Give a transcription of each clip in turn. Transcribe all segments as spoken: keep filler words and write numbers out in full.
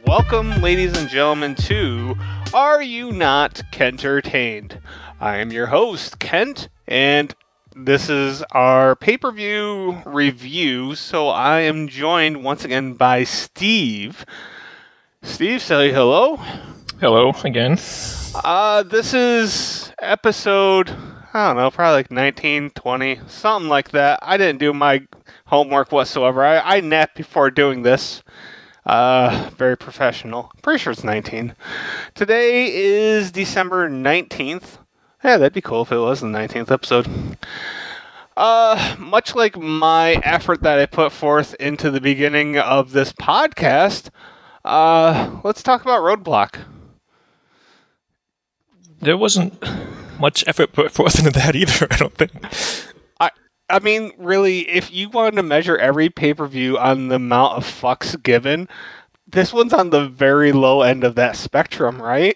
Welcome, ladies and gentlemen, to Are You Not Kentertained? I am your host, Kent, and this is our pay-per-view review, so I am joined once again by Steve. Steve, say hello. Hello again. Uh, this is episode, I don't know, probably like nineteen, twenty, something like that. I didn't do my homework whatsoever. I, I napped before doing this. Uh, very professional. Pretty sure it's nineteen. Today is December nineteenth. Yeah, that'd be cool if it was the nineteenth episode. Uh, much like my effort that I put forth into the beginning of this podcast, uh, let's talk about Roadblock. There wasn't much effort put forth into that either, I don't think. I I mean, really, if you wanted to measure every pay-per-view on the amount of fucks given, this one's on the very low end of that spectrum, right?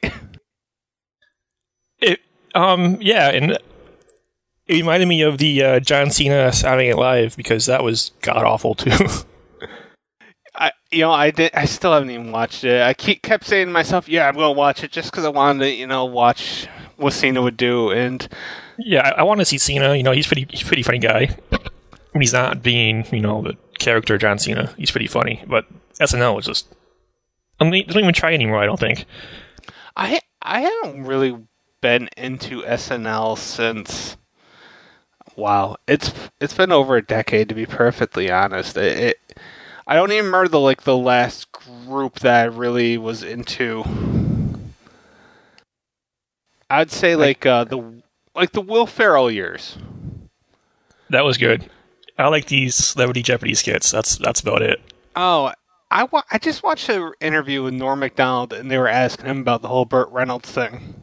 It, um, yeah, and it reminded me of the uh, John Cena Saturday Night Live, because that was god-awful, too. I, you know, I did. I still haven't even watched it. I keep, kept saying to myself, "Yeah, I'm going to watch it," just because I wanted to, you know, watch what Cena would do. And yeah, I, I want to see Cena. You know, he's pretty, he's a pretty funny guy. When he's not being, you know, the character John Cena, he's pretty funny. But S N L is just, I mean, they don't even try anymore. I don't think. I I haven't really been into S N L since. Wow, it's it's been over a decade, to be perfectly honest. It. it I don't even remember the like the last group that I really was into. I'd say like uh, the like the Will Ferrell years. That was good. I like these Celebrity Jeopardy skits. That's that's about it. Oh, I wa- I just watched an interview with Norm Macdonald, and they were asking him about the whole Burt Reynolds thing.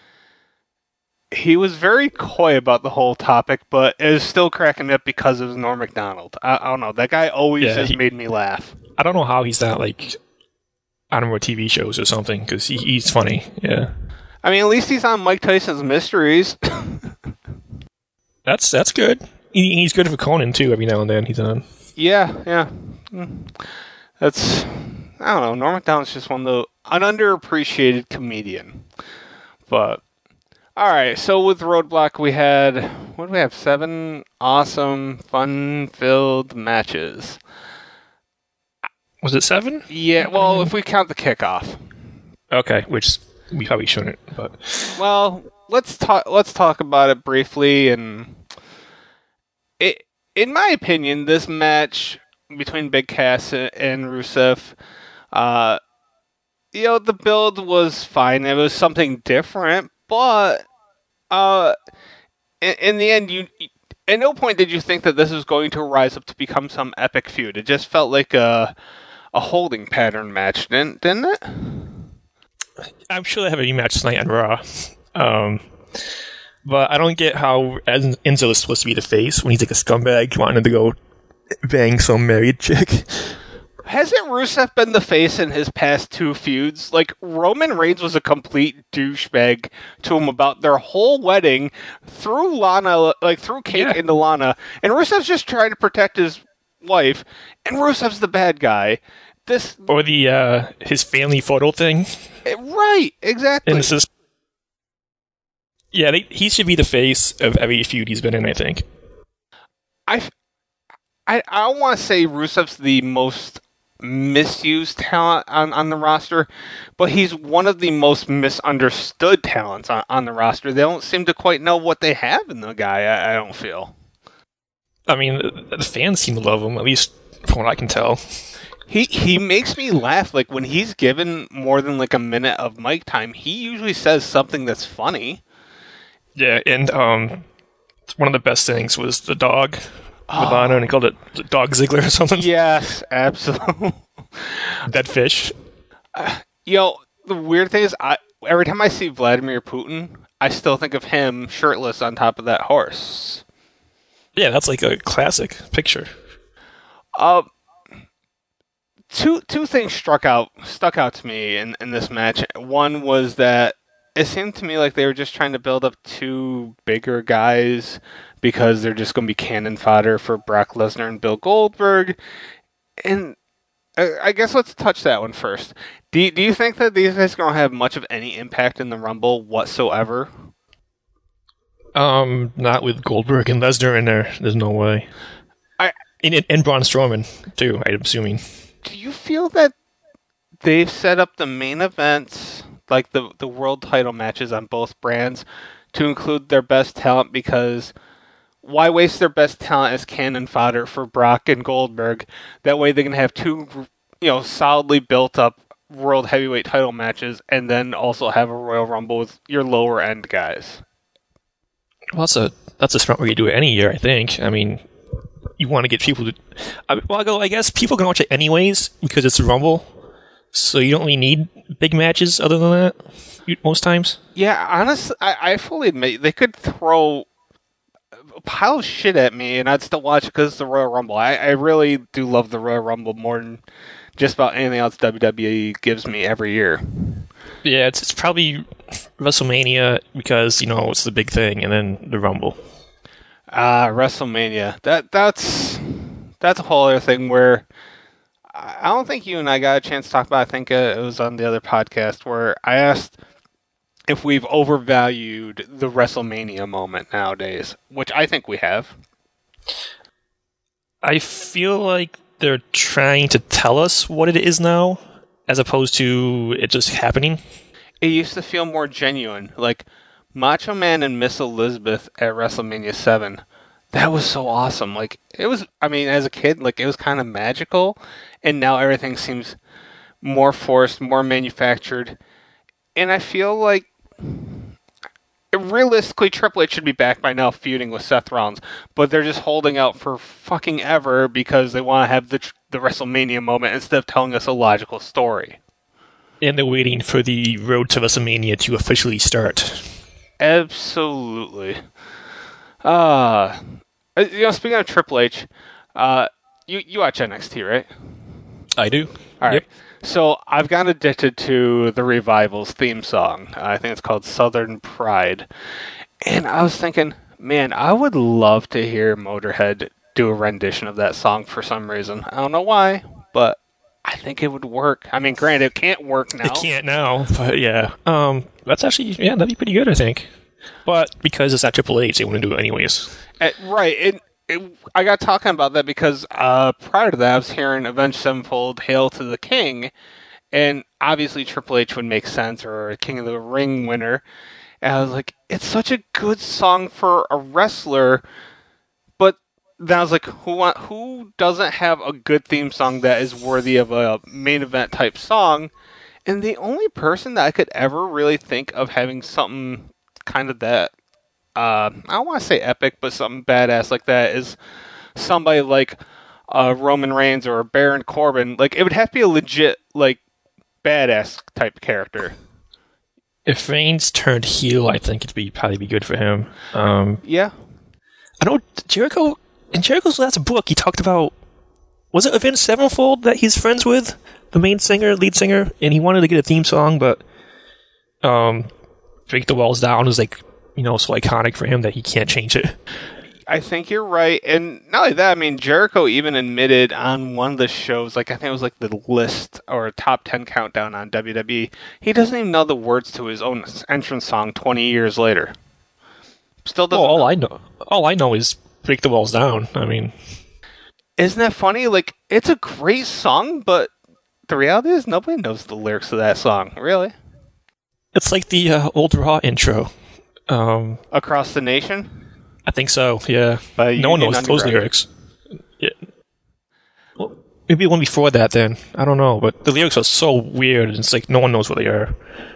He was very coy about the whole topic, but it was still cracking me up because it was Norm Macdonald. I, I don't know. That guy always Yeah, just he- made me laugh. I don't know how he's not like on more T V shows or something, because he, he's funny. Yeah, I mean, at least he's on Mike Tyson's Mysteries. that's that's good. He, he's good for Conan too. Every now and then he's on. Yeah, yeah. Mm. That's, I don't know, Norm Macdonald's just one of the, an underappreciated comedian. But, alright, so with Roadblock we had, what do we have, seven awesome, fun-filled matches. Was it seven? Yeah, well, if we count the kickoff. Okay, which we probably shouldn't, but Well, let's talk, let's talk about it briefly, and it, in my opinion, this match between Big Cass and Rusev, uh, you know, the build was fine. It was something different, but uh, in, in the end, you at no point did you think that this was going to rise up to become some epic feud. It just felt like a a holding pattern match, didn't didn't it? I'm sure they have a rematch tonight on Raw. Um, but I don't get how Enzo is supposed to be the face when he's like a scumbag wanting to go bang some married chick. Hasn't Rusev been the face in his past two feuds? Like, Roman Reigns was a complete douchebag to him about their whole wedding, threw Lana, like, threw cake Yeah. into Lana, and Rusev's just trying to protect his wife, and Rusev's the bad guy. This, Or the uh, his family photo thing. right, exactly. And this is, yeah, they, he should be the face of every feud he's been in, I think. I, I, I don't want to say Rusev's the most misused talent on, on the roster, but he's one of the most misunderstood talents on, on the roster. They don't seem to quite know what they have in the guy, I, I don't feel. I mean, the, the fans seem to love him, at least from what I can tell. He he makes me laugh. Like, when he's given more than like a minute of mic time, he usually says something that's funny. Yeah, and um, one of the best things was the dog with Lana, and he called it Dog Ziggler or something. Yes, absolutely. Dead fish. Uh, you know, the weird thing is, I every time I see Vladimir Putin, I still think of him shirtless on top of that horse. Yeah, that's like a classic picture. Uh, two two things struck out stuck out to me in, in this match. One was that it seemed to me like they were just trying to build up two bigger guys because they're just going to be cannon fodder for Brock Lesnar and Bill Goldberg. And I, I guess let's touch that one first. Do you, do you think that these guys are going to have much of any impact in the Rumble whatsoever? Um, not with Goldberg and Lesnar in there. There's no way. I and, and, and Braun Strowman too. I'm assuming. Do you feel that they've set up the main events, like the the world title matches on both brands, to include their best talent? Because why waste their best talent as cannon fodder for Brock and Goldberg? That way they can have two, you know, solidly built up world heavyweight title matches, and then also have a Royal Rumble with your lower end guys. Well, that's a that's a smart way to do it any year, I think. I mean, you want to get people to. I, well, I go. I guess people can watch it anyways because it's a Rumble, so you don't really need big matches other than that. Most times. Yeah, honestly, I, I fully admit they could throw a pile of shit at me, and I'd still watch it because it's the Royal Rumble. I, I really do love the Royal Rumble more than just about anything else W W E gives me every year. Yeah, it's it's probably WrestleMania because, you know, it's the big thing, and then the Rumble. Ah, uh, WrestleMania. That that's that's a whole other thing where I don't think you and I got a chance to talk about. I think uh, it was on the other podcast where I asked if we've overvalued the WrestleMania moment nowadays, which I think we have. I feel like they're trying to tell us what it is now, as opposed to it just happening. It used to feel more genuine, like Macho Man and Miss Elizabeth at WrestleMania seven. That was so awesome. Like, it was, I mean, as a kid, like, it was kind of magical, and now everything seems more forced, more manufactured, and I feel like realistically Triple H should be back by now feuding with Seth Rollins, but they're just holding out for fucking ever because they want to have the the WrestleMania moment instead of telling us a logical story. And they're waiting for the road to WrestleMania to officially start. Absolutely. Uh, you know, speaking of Triple H, uh, you, you watch N X T, right? I do. All right. Yep. So I've gotten addicted to the Revival's theme song. I think it's called Southern Pride. And I was thinking, man, I would love to hear Motorhead do a rendition of that song for some reason. I don't know why, but I think it would work. I mean, granted, it can't work now. It can't now, but yeah. Um, that's actually, yeah, that'd be pretty good, I think. But because it's not Triple H, they want to do it anyways. Uh, right. It, it, I got talking about that because uh, prior to that, I was hearing Avenged Sevenfold, Hail to the King, and obviously Triple H would make sense, or King of the Ring winner. And I was like, it's such a good song for a wrestler, but then I was like, who want, who doesn't have a good theme song that is worthy of a main event type song? And the only person that I could ever really think of having something kind of that, uh, I don't want to say epic, but something badass like that is somebody like uh, Roman Reigns or Baron Corbin. Like, it would have to be a legit, like, badass type character. If Reigns turned heel, I think it'd be probably be good for him. Um, yeah. I know Jericho, in Jericho's last book, he talked about, was it Avenged Sevenfold that he's friends with? The main singer, lead singer, and he wanted to get a theme song, but um, Break the Walls Down was like, you know, so iconic for him that he can't change it. I think you're right. And not only that, I mean, Jericho even admitted on one of the shows, like I think it was like the list or top ten countdown on W W E, he doesn't even know the words to his own entrance song twenty years later. Still doesn't. Well, all know. I know, all I know is Break the Walls Down. I mean, isn't that funny? Like, it's a great song, but the reality is nobody knows the lyrics of that song, really. It's like the uh, old Raw intro. Um, Across the Nation? I think so, yeah. By no one Union knows those Underground. lyrics. Yeah. Well, maybe one before that then. I don't know, but the lyrics are so weird, and it's like no one knows what they are.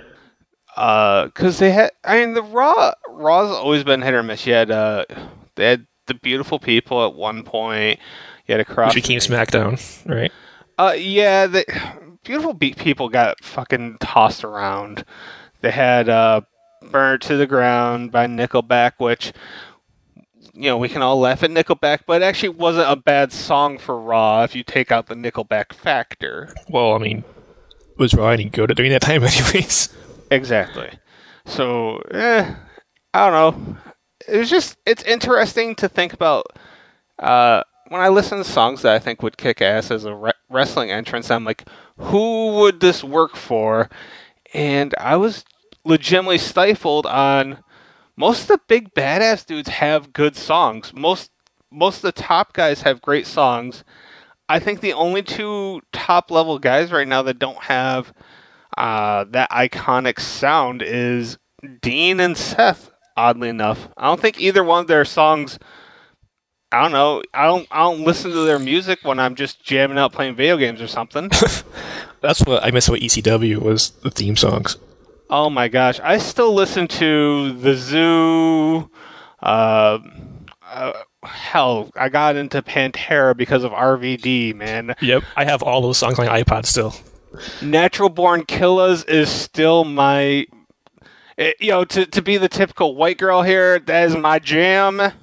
Uh, Because they had, I mean, the Raw, Raw's always been hit or miss. You had, uh, they had The Beautiful People at one point. You had Across Which became SmackDown, right? Uh, yeah, the Beautiful Be- People got fucking tossed around. They had uh, Burn It to the Ground by Nickelback, which, you know, we can all laugh at Nickelback, but it actually wasn't a bad song for Raw if you take out the Nickelback factor. Well, I mean, was Raw any good at during that time anyways? Exactly. So, eh, I don't know. It's just, it's interesting to think about uh, when I listen to songs that I think would kick ass as a re- wrestling entrance, I'm like, who would this work for? And I was legitimately stifled on most of the big badass dudes have good songs. Most most of the top guys have great songs. I think the only two top level guys right now that don't have uh, that iconic sound is Dean and Seth. Oddly enough, I don't think either one of their songs. I don't know. I don't. I don't listen to their music when I'm just jamming out playing video games or something. That's what I miss about E C W was the theme songs. Oh my gosh, I still listen to the Zoo. Uh, uh, hell, I got into Pantera because of R V D, man. Yep, I have all those songs on my iPod still. Natural Born Killers is still my. It, you know, to to be the typical white girl here, that is my jam. Uh,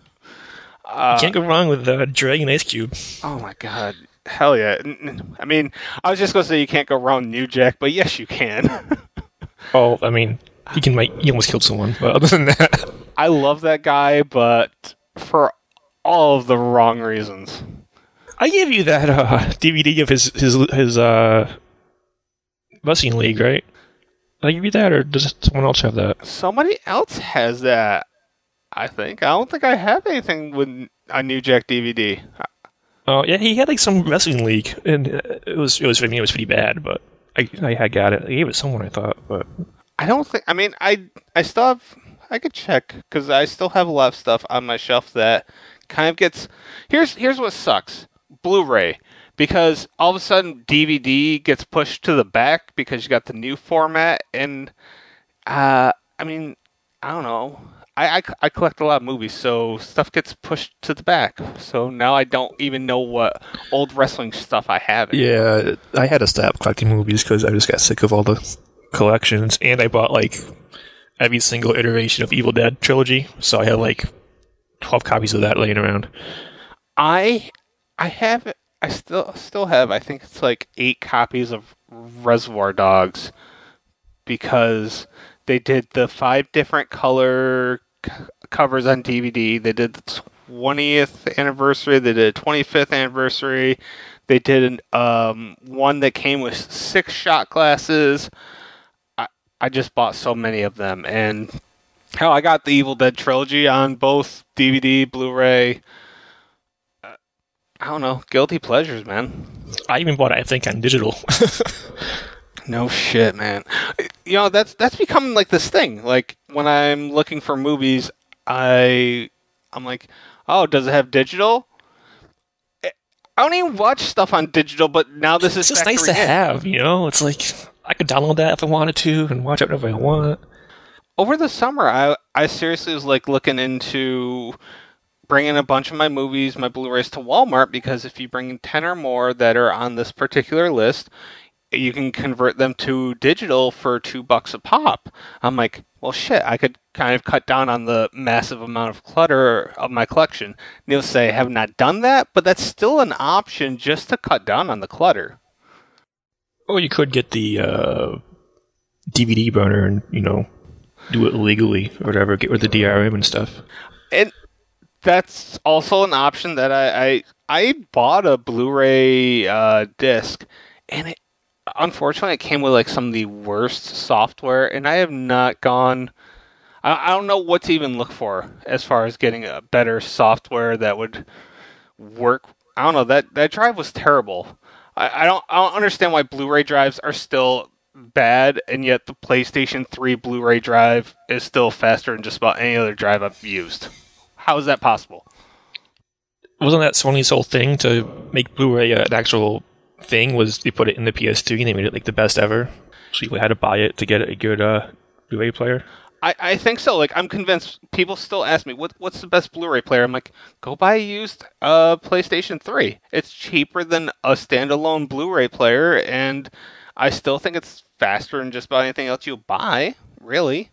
you can't go wrong with uh, Dre and Ice Cube. Oh my god, hell yeah! I mean, I was just gonna say you can't go wrong with New Jack, but yes, you can. Oh, I mean, he can make. He almost killed someone, but other than that, I love that guy, but for all of the wrong reasons. I gave you that uh, D V D of his his his uh, wrestling league, right? Did I give you that, or does someone else have that? Somebody else has that, I think. I don't think I have anything with a New Jack D V D. Oh yeah, he had like some wrestling league, and it was it was for me it was pretty bad, but I I had got it. I gave it to someone, I thought, but I don't think. I mean, I I still have. I could check because I still have a lot of stuff on my shelf that kind of gets. Here's here's what sucks: Blu-ray. Because all of a sudden D V D gets pushed to the back because you got the new format, and uh, I mean, I don't know. I, I, I collect a lot of movies, so stuff gets pushed to the back. So now I don't even know what old wrestling stuff I have anymore. Yeah, I had to stop collecting movies because I just got sick of all the collections, and I bought like every single iteration of Evil Dead trilogy, so I had like twelve copies of that laying around. I I have. I still still have, I think it's like eight copies of Reservoir Dogs because they did the five different color c- covers on D V D. They did the twentieth anniversary. They did a twenty-fifth anniversary. They did an, um, one that came with six shot glasses. I, I just bought so many of them. And hell, I got the Evil Dead trilogy on both D V D, Blu-ray. I don't know. Guilty pleasures, man. I even bought it, I think, on digital. No shit, man. You know, that's that's becoming like this thing. Like, when I'm looking for movies, I, I'm like, oh, does it have digital? I don't even watch stuff on digital, but now this is It's just nice to in. have, you know? It's like, I could download that if I wanted to and watch it whenever I want. Over the summer, I, I seriously was like looking into bringing a bunch of my movies, my Blu-rays to Walmart, because if you bring ten or more that are on this particular list, you can convert them to digital for two bucks a pop. I'm like, well, shit, I could kind of cut down on the massive amount of clutter of my collection. Needless to say, I have not done that, but that's still an option just to cut down on the clutter. Or you could get the uh, D V D burner and, you know, do it legally or whatever, get rid of the D R M and stuff. And that's also an option that I I, I bought a Blu-ray uh, disc, and it unfortunately it came with like some of the worst software, and I have not gone. I, I don't know what to even look for as far as getting a better software that would work. I don't know, that that drive was terrible. I, I don't I don't understand why Blu-ray drives are still bad, and yet the PlayStation three Blu-ray drive is still faster than just about any other drive I've used. How is that possible? Wasn't that Sony's whole thing to make Blu-ray an actual thing? Was they put it in the P S two and they made it like the best ever? So you had to buy it to get a good uh, Blu-ray player? I, I think so. Like, I'm convinced people still ask me, what what's the best Blu-ray player? I'm like, go buy a used uh, PlayStation three. It's cheaper than a standalone Blu-ray player, and I still think it's faster than just about anything else you'll buy, really.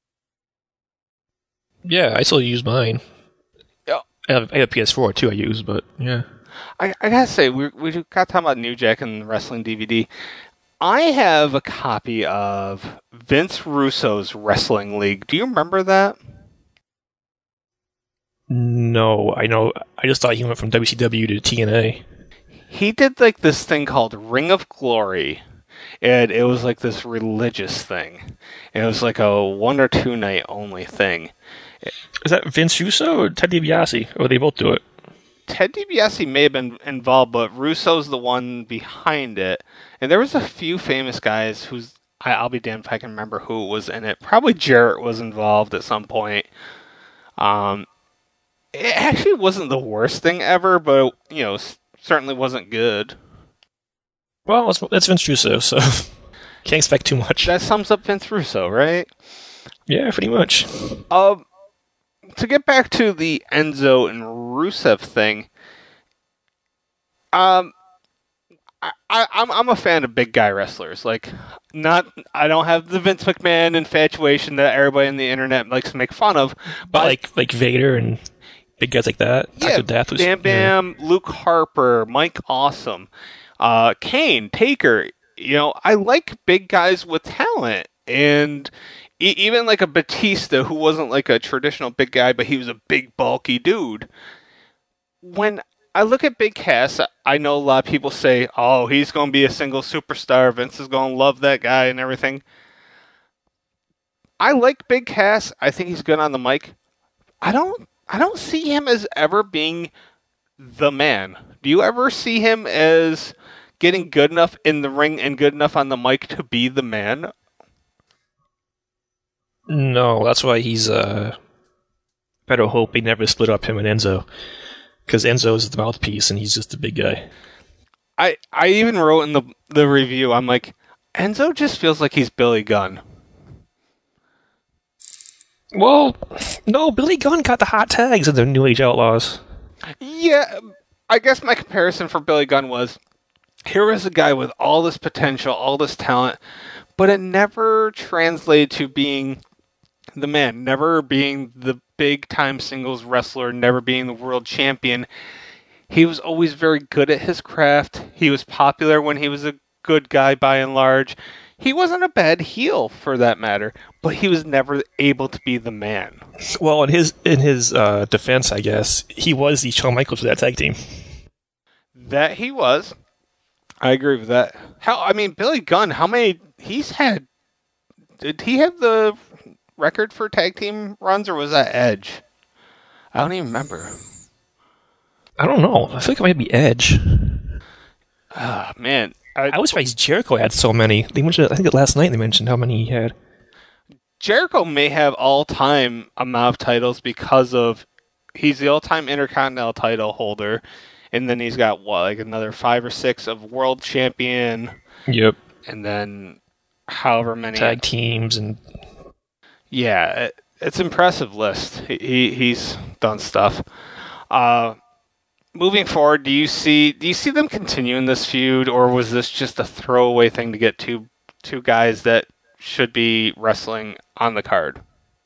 Yeah, I still use mine. Yeah. I have, I have a P S four too I use, but yeah. I, I gotta say, we we got talking about New Jack and wrestling D V D. I have a copy of Vince Russo's Wrestling League. Do you remember that? No, I know. I just thought he went from W C W to T N A. He did like this thing called Ring of Glory, and it was like this religious thing. It was like a one or two night only thing. Is that Vince Russo or Ted DiBiase? Or they both do it? Ted DiBiase may have been involved, but Russo's the one behind it. And there was a few famous guys who's I, I'll be damned if I can remember who was in it. Probably Jarrett was involved at some point. Um, it actually wasn't the worst thing ever, but you know, s- certainly wasn't good. Well, it's, it's Vince Russo, so can't expect too much. That sums up Vince Russo, right? Yeah, pretty much. Um, to get back to the Enzo and Rusev thing, um, I, I, I'm I'm a fan of big guy wrestlers. Like, not I don't have the Vince McMahon infatuation that everybody on the internet likes to make fun of, but, But like like Vader and big guys like that. yeah, Doctor Death was, Bam Bam, yeah. Luke Harper, Mike Awesome, uh, Kane, Taker. You know, I like big guys with talent, and e- even like a Batista who wasn't like a traditional big guy, but he was a big bulky dude. When I look at Big Cass, I know a lot of people say, oh, he's going to be a single superstar. Vince is going to love that guy and everything. I like Big Cass. I think he's good on the mic. I don't I don't see him as ever being the man. Do you ever see him as getting good enough in the ring and good enough on the mic to be the man? No, that's why he's uh better hope they never split up him and Enzo. Because Enzo is the mouthpiece, and he's just a big guy. I, I even wrote in the the review, I'm like, Enzo just feels like he's Billy Gunn. Well, no, Billy Gunn got the hot tags in the New Age Outlaws. Yeah, I guess my comparison for Billy Gunn was, here was a guy with all this potential, all this talent, but it never translated to being the man, never being the big-time singles wrestler, never being the world champion. He was always very good at his craft. He was popular when he was a good guy by and large. He wasn't a bad heel, for that matter, but he was never able to be the man. Well, in his in his uh, defense, I guess, he was the Shawn Michaels for that tag team. That he was. I agree with that. How? I mean, Billy Gunn, how many... He's had... Did he have the record for tag team runs, or was that Edge? I don't even remember. I don't know. I feel like it might be Edge. Ah, oh, man. I, I was surprised Jericho had so many. They mentioned, I think last night they mentioned how many he had. Jericho may have all-time amount of titles because of he's the all-time Intercontinental title holder, and then he's got what, like another five or six of world champion. Yep. And then however many tag teams and. Yeah, it, it's an impressive list. He, he he's done stuff. Uh, moving forward, do you see do you see them continuing this feud, or was this just a throwaway thing to get two two guys that should be wrestling on the card?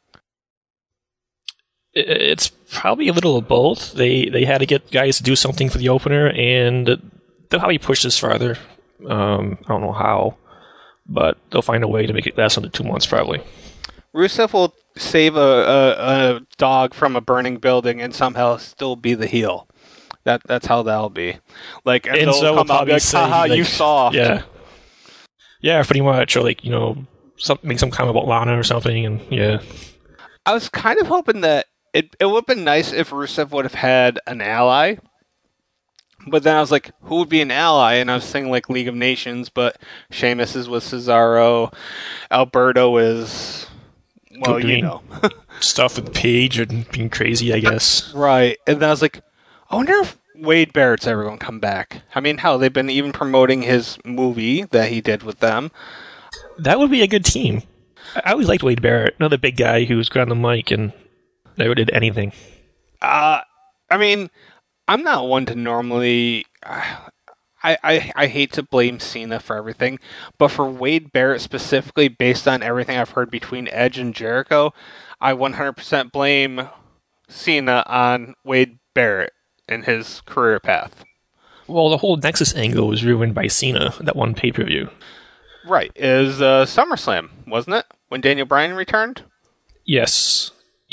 It's probably a little of both. They they had to get guys to do something for the opener, and they'll probably push this farther. Um, I don't know how, but they'll find a way to make it last under two months, probably. Rusev will save a, a, a dog from a burning building and somehow still be the heel. That that's how that'll be. Like and Enzo will probably like, say, haha, like, you soft. Yeah, yeah, pretty much. Or like you know, some, make some comment about Lana or something, and yeah. I was kind of hoping that it it would have been nice if Rusev would have had an ally. But then I was like, who would be an ally? And I was thinking like League of Nations, but Sheamus is with Cesaro. Alberto is, well, Doing you know. stuff with Paige and being crazy, I guess. Right. And then I was like, I wonder if Wade Barrett's ever going to come back. I mean, hell, they've been even promoting his movie that he did with them. That would be a good team. I always liked Wade Barrett, another big guy who was good on the mic and never did anything. Uh, I mean... I'm not one to normally... I, I I hate to blame Cena for everything, but for Wade Barrett specifically, based on everything I've heard between Edge and Jericho, I one hundred percent blame Cena on Wade Barrett and his career path. Well, the whole Nexus angle was ruined by Cena, that one pay-per-view. Right. It was uh, SummerSlam, wasn't it? When Daniel Bryan returned? Yes. Yep.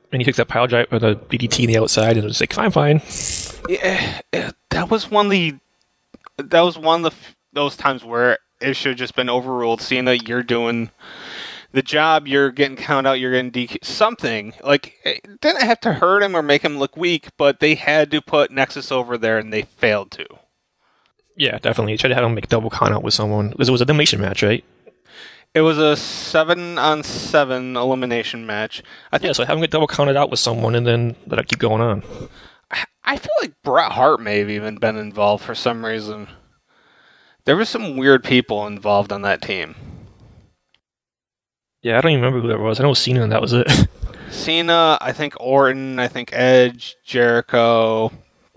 And he took that pile drive or the B D T in the outside, and it was like, fine, fine. Yeah, that was one of the that was one of the those times where it should have just been overruled. Seeing that you're doing the job, you're getting counted out, you're getting D Q, something like it didn't have to hurt him or make him look weak, but they had to put Nexus over there, and they failed to. Yeah, definitely. They tried to have him make double count out with someone because it was a elimination match, right? It was a seven on seven elimination match. I think, yeah, so have him get double counted out with someone, and then let it keep going on. I feel like Bret Hart may have even been involved for some reason. There were some weird people involved on that team. Yeah, I don't even remember who that was. I know Cena, and that was it. Cena, I think Orton, I think Edge, Jericho,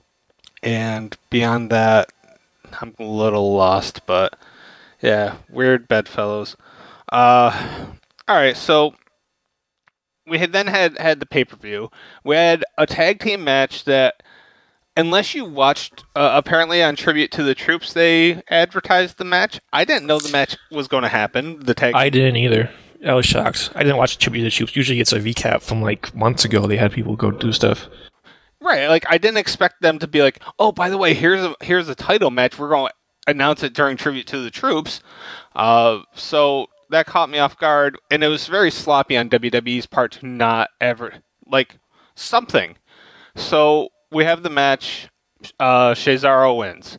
and beyond that, I'm a little lost, but yeah, weird bedfellows. Uh, all right, so we had then had, had the pay-per-view. We had a tag team match that, unless you watched, uh, apparently on Tribute to the Troops, they advertised the match. I didn't know the match was going to happen. The tag. I didn't either. I was shocked. I didn't watch Tribute to the Troops. Usually it's a recap from like months ago. They had people go do stuff. Right, like I didn't expect them to be like, oh, by the way, here's a here's a title match. We're going to announce it during Tribute to the Troops. Uh, so that caught me off guard, and it was very sloppy on W W E's part to not ever like something. So we have the match. Uh, Cesaro wins,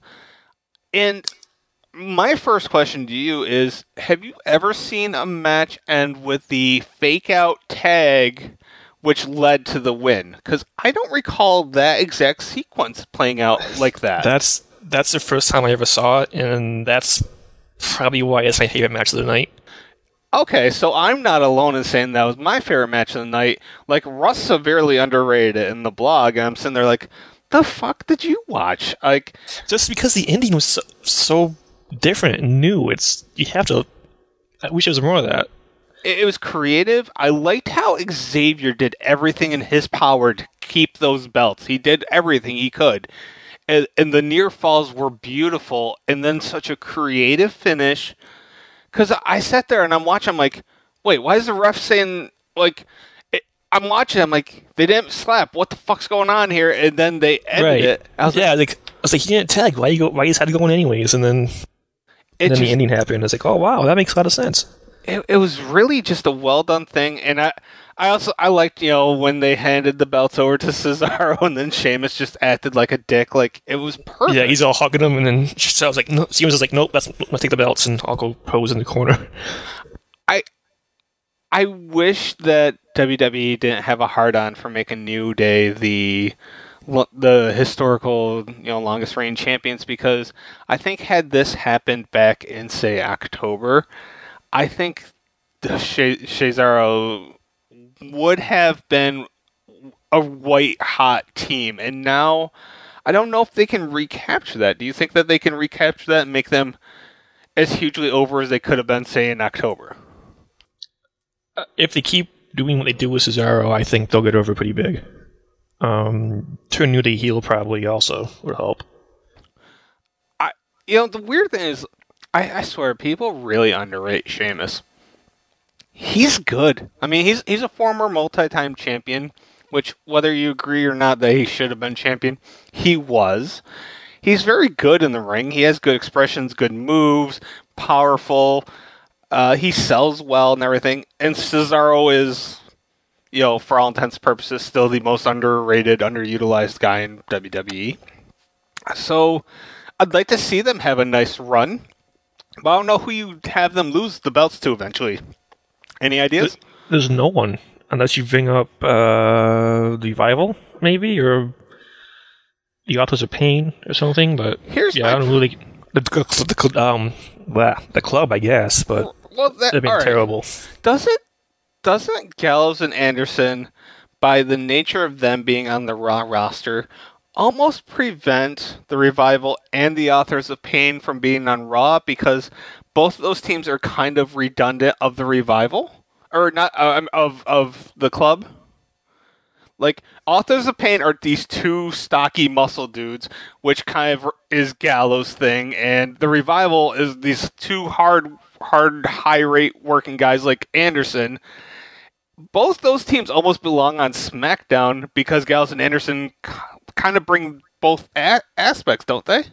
and my first question to you is: have you ever seen a match end with the fake out tag, which led to the win? Because I don't recall that exact sequence playing out like that. That's that's the first time I ever saw it, and that's probably why it's my favorite match of the night. Okay, so I'm not alone in saying that was my favorite match of the night. Like, Russ severely underrated it in the blog, and I'm sitting there like, the fuck did you watch? Like, just because the ending was so, so different and new, it's you have to. I wish there was more of that. It was creative. I liked how Xavier did everything in his power to keep those belts. He did everything he could. And, and the near falls were beautiful. And then such a creative finish. Because I sat there and I'm watching, I'm like, wait, why is the ref saying, like, it, I'm watching, I'm like, they didn't slap. What the fuck's going on here? And then they ended right. it. I was yeah, like, like, I was like, he didn't tag. Why you go? Why you just had to go in anyways? And then, and then just, the ending happened. It's like, oh wow, that makes a lot of sense. It, it was really just a well done thing, and I, I also I liked you know when they handed the belts over to Cesaro, and then Sheamus just acted like a dick. Like it was perfect. Yeah, he's all hugging him, and then so I was like, no. Sheamus was like, nope, that's let's take the belts, and I'll go pose in the corner. I, I wish that W W E didn't have a hard on for making New Day the. the historical, you know, longest reigning champions, because I think had this happened back in, say, October, I think the She- Cesaro would have been a white hot team, and now I don't know if they can recapture that. Do you think that they can recapture that and make them as hugely over as they could have been, say, in October? Uh, if they keep doing what they do with Cesaro, I think they'll get over pretty big. Um, turn New Day heel probably also would help. I, you know, the weird thing is, I, I swear, people really underrate Sheamus. He's good. I mean, he's he's a former multi-time champion, which, whether you agree or not that he should have been champion, he was. He's very good in the ring. He has good expressions, good moves, powerful. Uh, he sells well and everything. And Cesaro is, you know, for all intents and purposes, still the most underrated, underutilized guy in W W E. So, I'd like to see them have a nice run, but I don't know who you have them lose the belts to eventually. Any ideas? There's no one, unless you bring up uh, the Revival, maybe, or the Authors of Pain or something. But here's yeah, I don't really the, the, the um, well, the club, I guess, but well, that, that'd be right. terrible. Does it? Doesn't Gallows and Anderson, by the nature of them being on the Raw roster, almost prevent the Revival and the Authors of Pain from being on Raw, because both of those teams are kind of redundant of the Revival, or not uh, of of the club? Like, Authors of Pain are these two stocky muscle dudes, which kind of is Gallows' thing, and the Revival is these two hard, hard, high rate working guys like Anderson. both those teams almost belong on SmackDown because Gallows and Anderson kind of bring both a- aspects, don't they?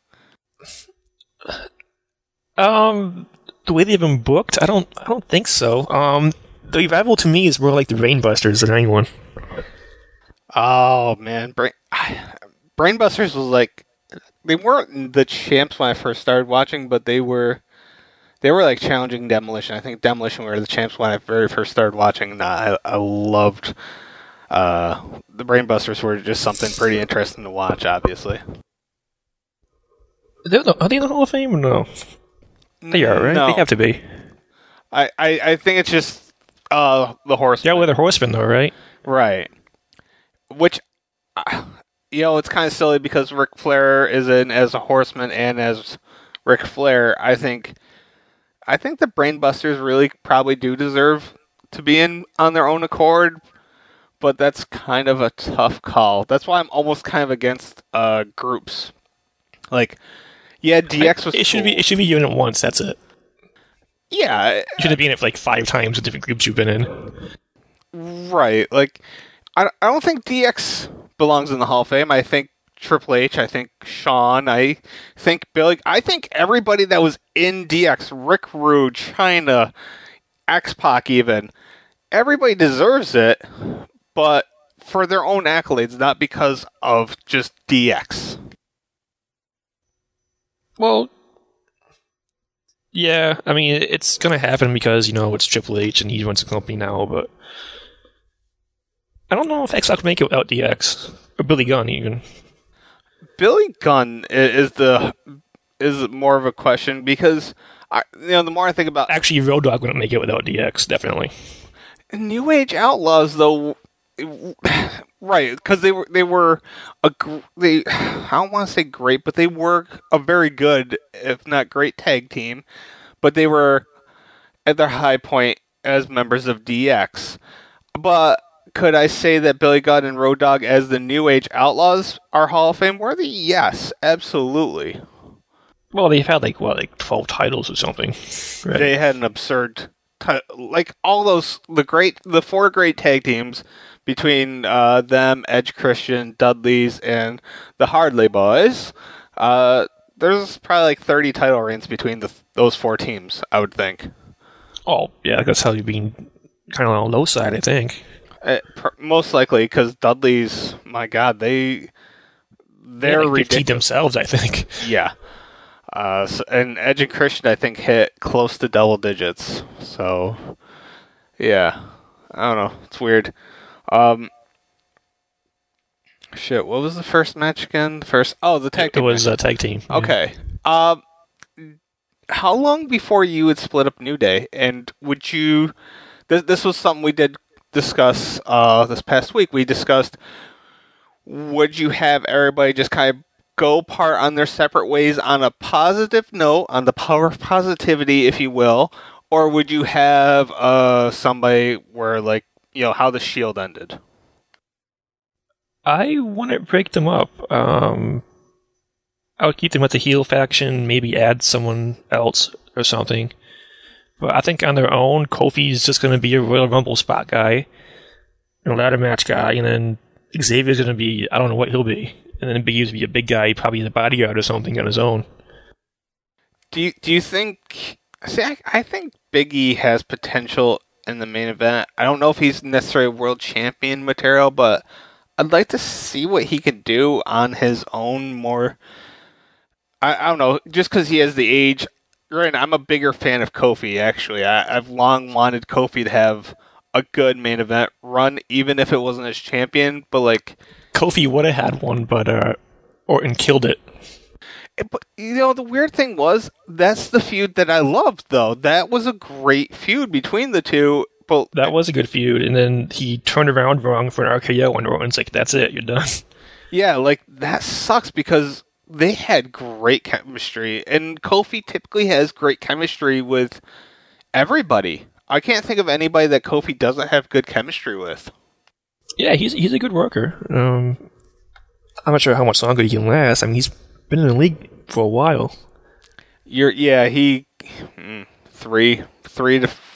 Um, the way they've been booked, I don't, I don't think so. Um, the Revival to me is more like the Brainbusters than anyone. Oh man, Brain Brainbusters was like, they weren't the champs when I first started watching, but they were they were like challenging Demolition. I think Demolition were the champs when I very first started watching. And I, I loved uh, the Brainbusters were just something pretty interesting to watch. Obviously, Are they, are they in the Hall of Fame or no? They are, right? No. They have to be. I, I, I think it's just uh, the Horsemen. Yeah, well, they're Horsemen, though, right? Right. Which, uh, you know, it's kind of silly because Ric Flair is in as a Horseman and as Ric Flair. I think, I think the Brainbusters really probably do deserve to be in on their own accord, but that's kind of a tough call. That's why I'm almost kind of against uh, groups. Like, yeah, D X was. It should cool. be. It should be given it once. That's it. Yeah, You should have been in it for like five times with different groups you've been in. right. Like, I, I don't think D X belongs in the Hall of Fame. I think Triple H, I think Shawn, I think Billy. I think everybody that was in D X, Rick Rude, Chyna, X-Pac even, everybody deserves it, but for their own accolades, not because of just D X. Well, yeah, I mean, it's going to happen because, you know, it's Triple H and he runs the company now, but I don't know if X-Pac can make it without D X. Or Billy Gunn, even. Billy Gunn i- is the is more of a question because, I, you know, the more I think about Actually, Road Dogg wouldn't make it without D X, definitely. New Age Outlaws, though, right? Because they were they were a gr- they I don't want to say great, but they were a very good, if not great, tag team. But they were at their high point as members of D X. But could I say that Billy Gunn and Road Dogg as the New Age Outlaws are Hall of Fame worthy? Yes, absolutely. Well, they've had, like, what, like twelve titles or something. Right? They had an absurd, ti- like all those the great the four great tag teams between uh, them, Edge, Christian, Dudley's, and the Hardley Boys. Uh, there's probably like thirty title reigns between the, those four teams. I would think. Oh, yeah, that's how you've been kind of on the low side, I think. Uh, pr- most likely because Dudley's, my God, they they're yeah, like fifteen ridiculous. themselves, I think. Yeah. Uh, so, and Edge and Christian, I think, hit close to double digits. So, yeah. I don't know. It's weird. Um, shit, what was the first match again? The first, oh, the tag It team was a match. tag team. yeah. Okay. Um, how long before you would split up New Day? And would you... This, this was something we did discuss uh, this past week. We discussed, would you have everybody just kind of go apart on their separate ways on a positive note, on the power of positivity, if you will, or would you have uh, somebody where, like, you know, how the Shield ended? I wouldn't break them up. Um, I would keep them with the heel faction, maybe add someone else or something. But I think on their own, Kofi's just going to be a Royal Rumble spot guy, and a ladder match guy, and then Xavier's going to be, I don't know what he'll be. And then Big E's be a big guy, probably the bodyguard or something on his own. Do you, do you think... See, I, I think Big E has potential in the main event. I don't know if he's necessarily world champion material, but I'd like to see what he can do on his own more... I, I don't know, just because he has the age... Right, I'm a bigger fan of Kofi, actually. I, I've long wanted Kofi to have a good main event run, even if it wasn't as champion, but like... Kofi would have had one, but uh, Orton killed it. it- But, you know, the weird thing was, that's the feud that I loved, though. That was a great feud between the two, but... That was a good feud, and then he turned around wrong for an R K O, and Orton's like, that's it, you're done. Yeah, like, that sucks, because they had great chemistry, and Kofi typically has great chemistry with everybody. I can't think of anybody that Kofi doesn't have good chemistry with. Yeah, he's he's a good worker. Um, I'm not sure how much longer he can last. I mean, he's been in the league for a while. You're, yeah, he mm, three, three to f-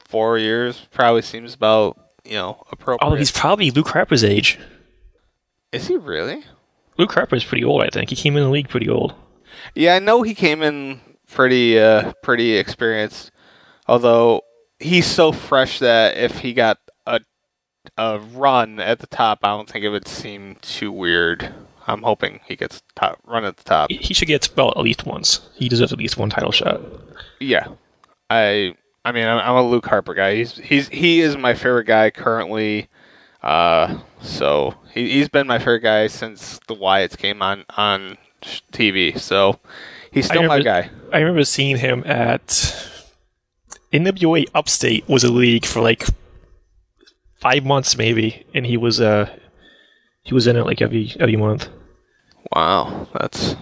four years probably seems about, you know, appropriate. Oh, he's probably Luke Harper's age. Is he really? Luke Harper's pretty old, I think. He came in the league pretty old. Yeah, I know he came in pretty uh, pretty experienced. Although he's so fresh that if he got a a run at the top, I don't think it would seem too weird. I'm hoping he gets top run at the top. He should get belt at least once. He deserves at least one title shot. Yeah, I I mean I'm, I'm a Luke Harper guy. He's he's he is my favorite guy currently. Uh, so he he's been my favorite guy since the Wyatts came on on T V. So he's still remember, my guy. I remember seeing him at N W A Upstate was a league for like five months maybe, and he was uh he was in it like every every month. Wow, that's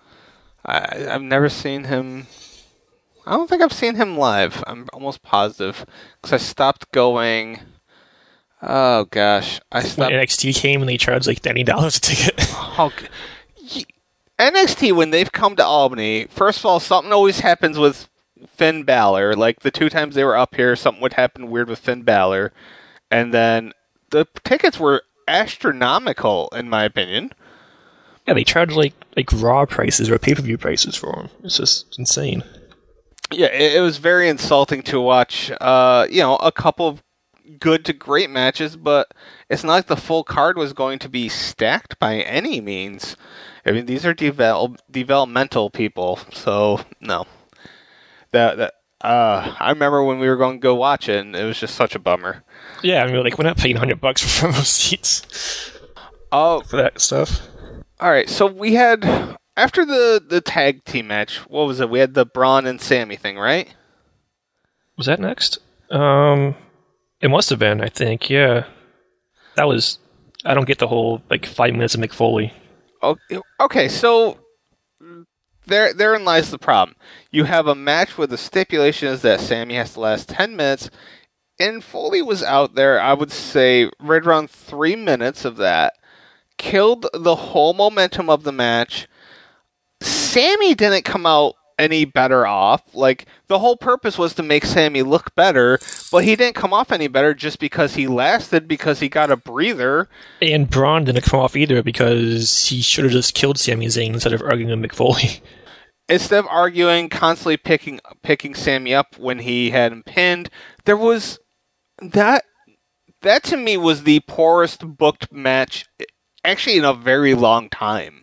I I've never seen him. I don't think I've seen him live. I'm almost positive because I stopped going. Oh gosh, I stopped. When N X T came and they charged like ninety dollars a ticket. Oh, N X T when they've come to Albany, first of all, something always happens with Finn Balor. Like the two times they were up here, something would happen weird with Finn Balor, and then the tickets were astronomical, in my opinion. Yeah, they charge like like Raw prices or pay per view prices for them. It's just insane. Yeah, it, it was very insulting to watch. Uh, you know, a couple of good to great matches, but it's not like the full card was going to be stacked by any means. I mean, these are develop, developmental people, so no. That that uh, I remember when we were going to go watch it, and it was just such a bummer. Yeah, I mean, like we're not paying hundred bucks for front row seats. Oh, for that stuff. All right, so we had after the the tag team match. What was it? We had the Braun and Sammy thing, right? Was that next? Um. It must have been, I think, yeah. That was... I don't get the whole, like, five minutes of Mick Foley. Okay, okay, so... There, therein lies the problem. You have a match where the stipulation is that Sammy has to last ten minutes, and Foley was out there, I would say, right around three minutes of that. Killed the whole momentum of the match. Sammy didn't come out any better off. Like, the whole purpose was to make Sammy look better, but he didn't come off any better just because he lasted, because he got a breather. And Braun didn't come off either because he should have just killed Sami Zayn instead of arguing with Mick Foley. Instead of arguing, constantly picking picking Sammy up when he had him pinned, there was that that to me was the poorest booked match actually in a very long time.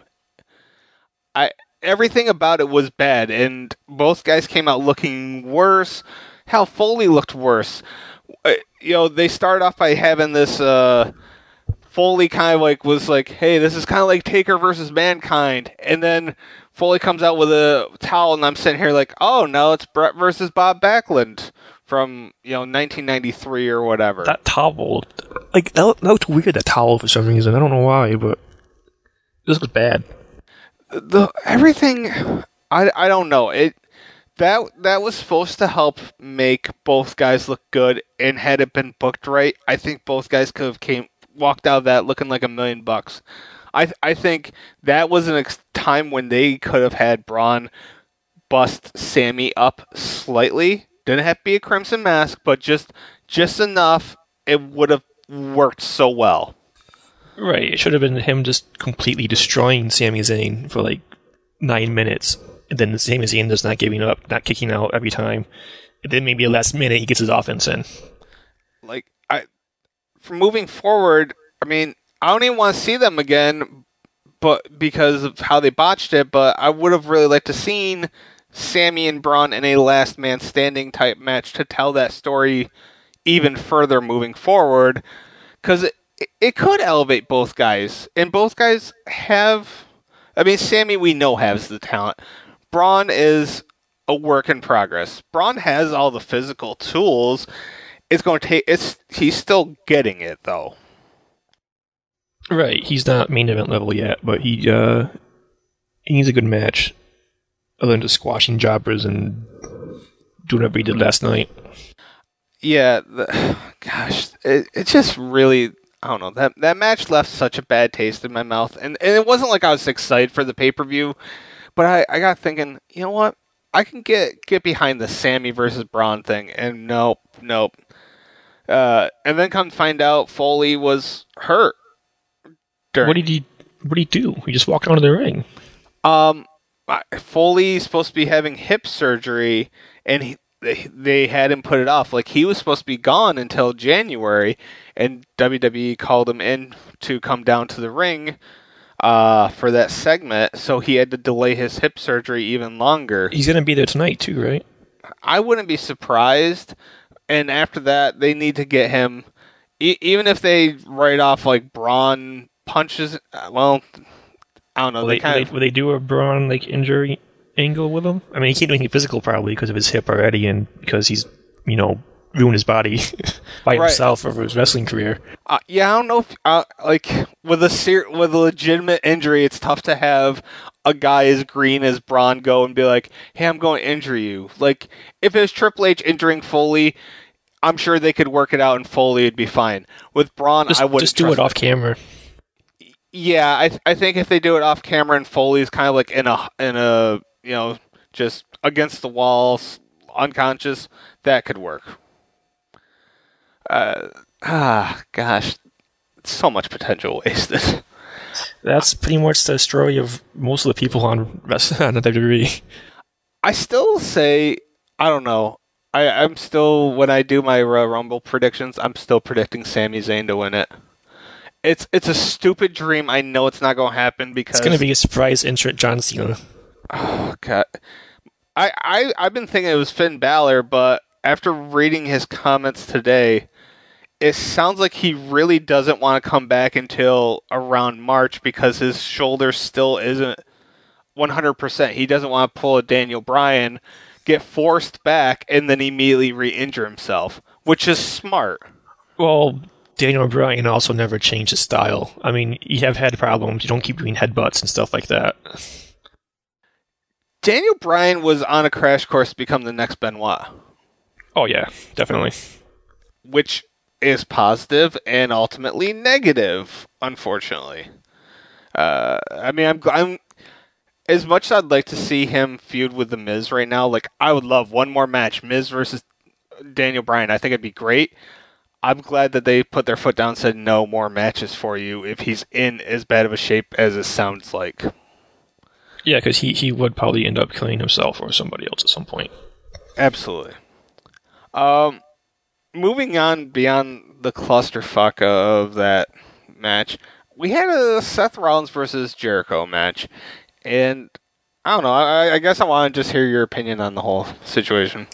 I Everything about it was bad, and both guys came out looking worse. Hell, Foley looked worse. Uh, you know, they started off by having this, uh, Foley kind of like, was like, hey, this is kind of like Taker versus Mankind, and then Foley comes out with a towel, and I'm sitting here like, oh, no, it's Brett versus Bob Backlund from, you know, nineteen ninety-three or whatever. That towel, like, that, that looked weird, that towel, for some reason. I don't know why, but this was bad. The everything, I, I don't know. It that that was supposed to help make both guys look good, and had it been booked right, I think both guys could have came walked out of that looking like a million bucks. I I think that was a ex- time when they could have had Braun bust Sammy up slightly. Didn't have to be a Crimson Mask, but just just enough. It would have worked so well. Right, it should have been him just completely destroying Sami Zayn for like nine minutes, and then Sami Zayn just not giving up, not kicking out every time, and then maybe a last minute he gets his offense in. Like, I, for moving forward, I mean, I don't even want to see them again, but because of how they botched it. But I would have really liked to seen Sammy and Braun in a last man standing type match to tell that story even further moving forward, because it. It could elevate both guys, and both guys have... I mean, Sammy we know has the talent. Braun is a work in progress. Braun has all the physical tools. It's going to take... It's He's still getting it, though. Right, he's not main event level yet, but he, uh... he needs a good match. Other than just squashing jobbers and doing whatever he did last night. Yeah, the, gosh, it, it just really... I don't know, that that match left such a bad taste in my mouth. And, and it wasn't like I was excited for the pay-per-view, but I, I got thinking, you know what? I can get get behind the Sammy versus Braun thing, and nope, nope. Uh, and then come find out Foley was hurt. During, what did he? What did he do? He just walked onto the ring. Um, Foley's supposed to be having hip surgery, and he, they they had him put it off. Like he was supposed to be gone until January, and W W E called him in to come down to the ring. Uh, for that segment, so he had to delay his hip surgery even longer. He's going to be there tonight, too, right? I wouldn't be surprised. And after that, they need to get him, e- even if they write off, like, Braun punches, well, I don't know. Will they, they, kind will of, they, will they do a Braun, like, injury angle with him? I mean, he can't do anything physical, probably, because of his hip already, and because he's, you know, ruined his body by right. himself over his wrestling career. Uh, yeah, I don't know if, uh, like, with a ser- with a legitimate injury, it's tough to have a guy as green as Braun go and be like, hey, I'm going to injure you. Like, if it was Triple H injuring Foley, I'm sure they could work it out and Foley would be fine. With Braun, just, I wouldn't Just do it off camera. Yeah, I th- I think if they do it off camera and Foley's kind of like in a, in a, you know, just against the walls, unconscious, that could work. Uh, ah, gosh, so much potential wasted. That's pretty much the story of most of the people on wrestling on the W W E. I still say, I don't know. I, I'm still, when I do my uh, Rumble predictions, I'm still predicting Sami Zayn to win it. It's it's a stupid dream. I know it's not going to happen because... It's going to be a surprise entrant John Cena. Oh, God. I, I, I've been thinking it was Finn Balor, but after reading his comments today... It sounds like he really doesn't want to come back until around March because his shoulder still isn't one hundred percent. He doesn't want to pull a Daniel Bryan, get forced back, and then immediately re-injure himself, which is smart. Well, Daniel Bryan also never changed his style. I mean, you have head problems. You don't keep doing headbutts and stuff like that. Daniel Bryan was on a crash course to become the next Benoit. Oh, yeah, definitely. Which... is positive and ultimately negative, unfortunately. Uh, I mean, I'm, I'm as much as I'd like to see him feud with The Miz right now. Like, I would love one more match, Miz versus Daniel Bryan. I think it'd be great. I'm glad that they put their foot down and said no more matches for you if he's in as bad of a shape as it sounds like. Yeah, because he, he would probably end up killing himself or somebody else at some point. Absolutely. Um. Moving on beyond the clusterfuck of that match, we had a Seth Rollins versus Jericho match, and I don't know. I, I guess I want to just hear your opinion on the whole situation.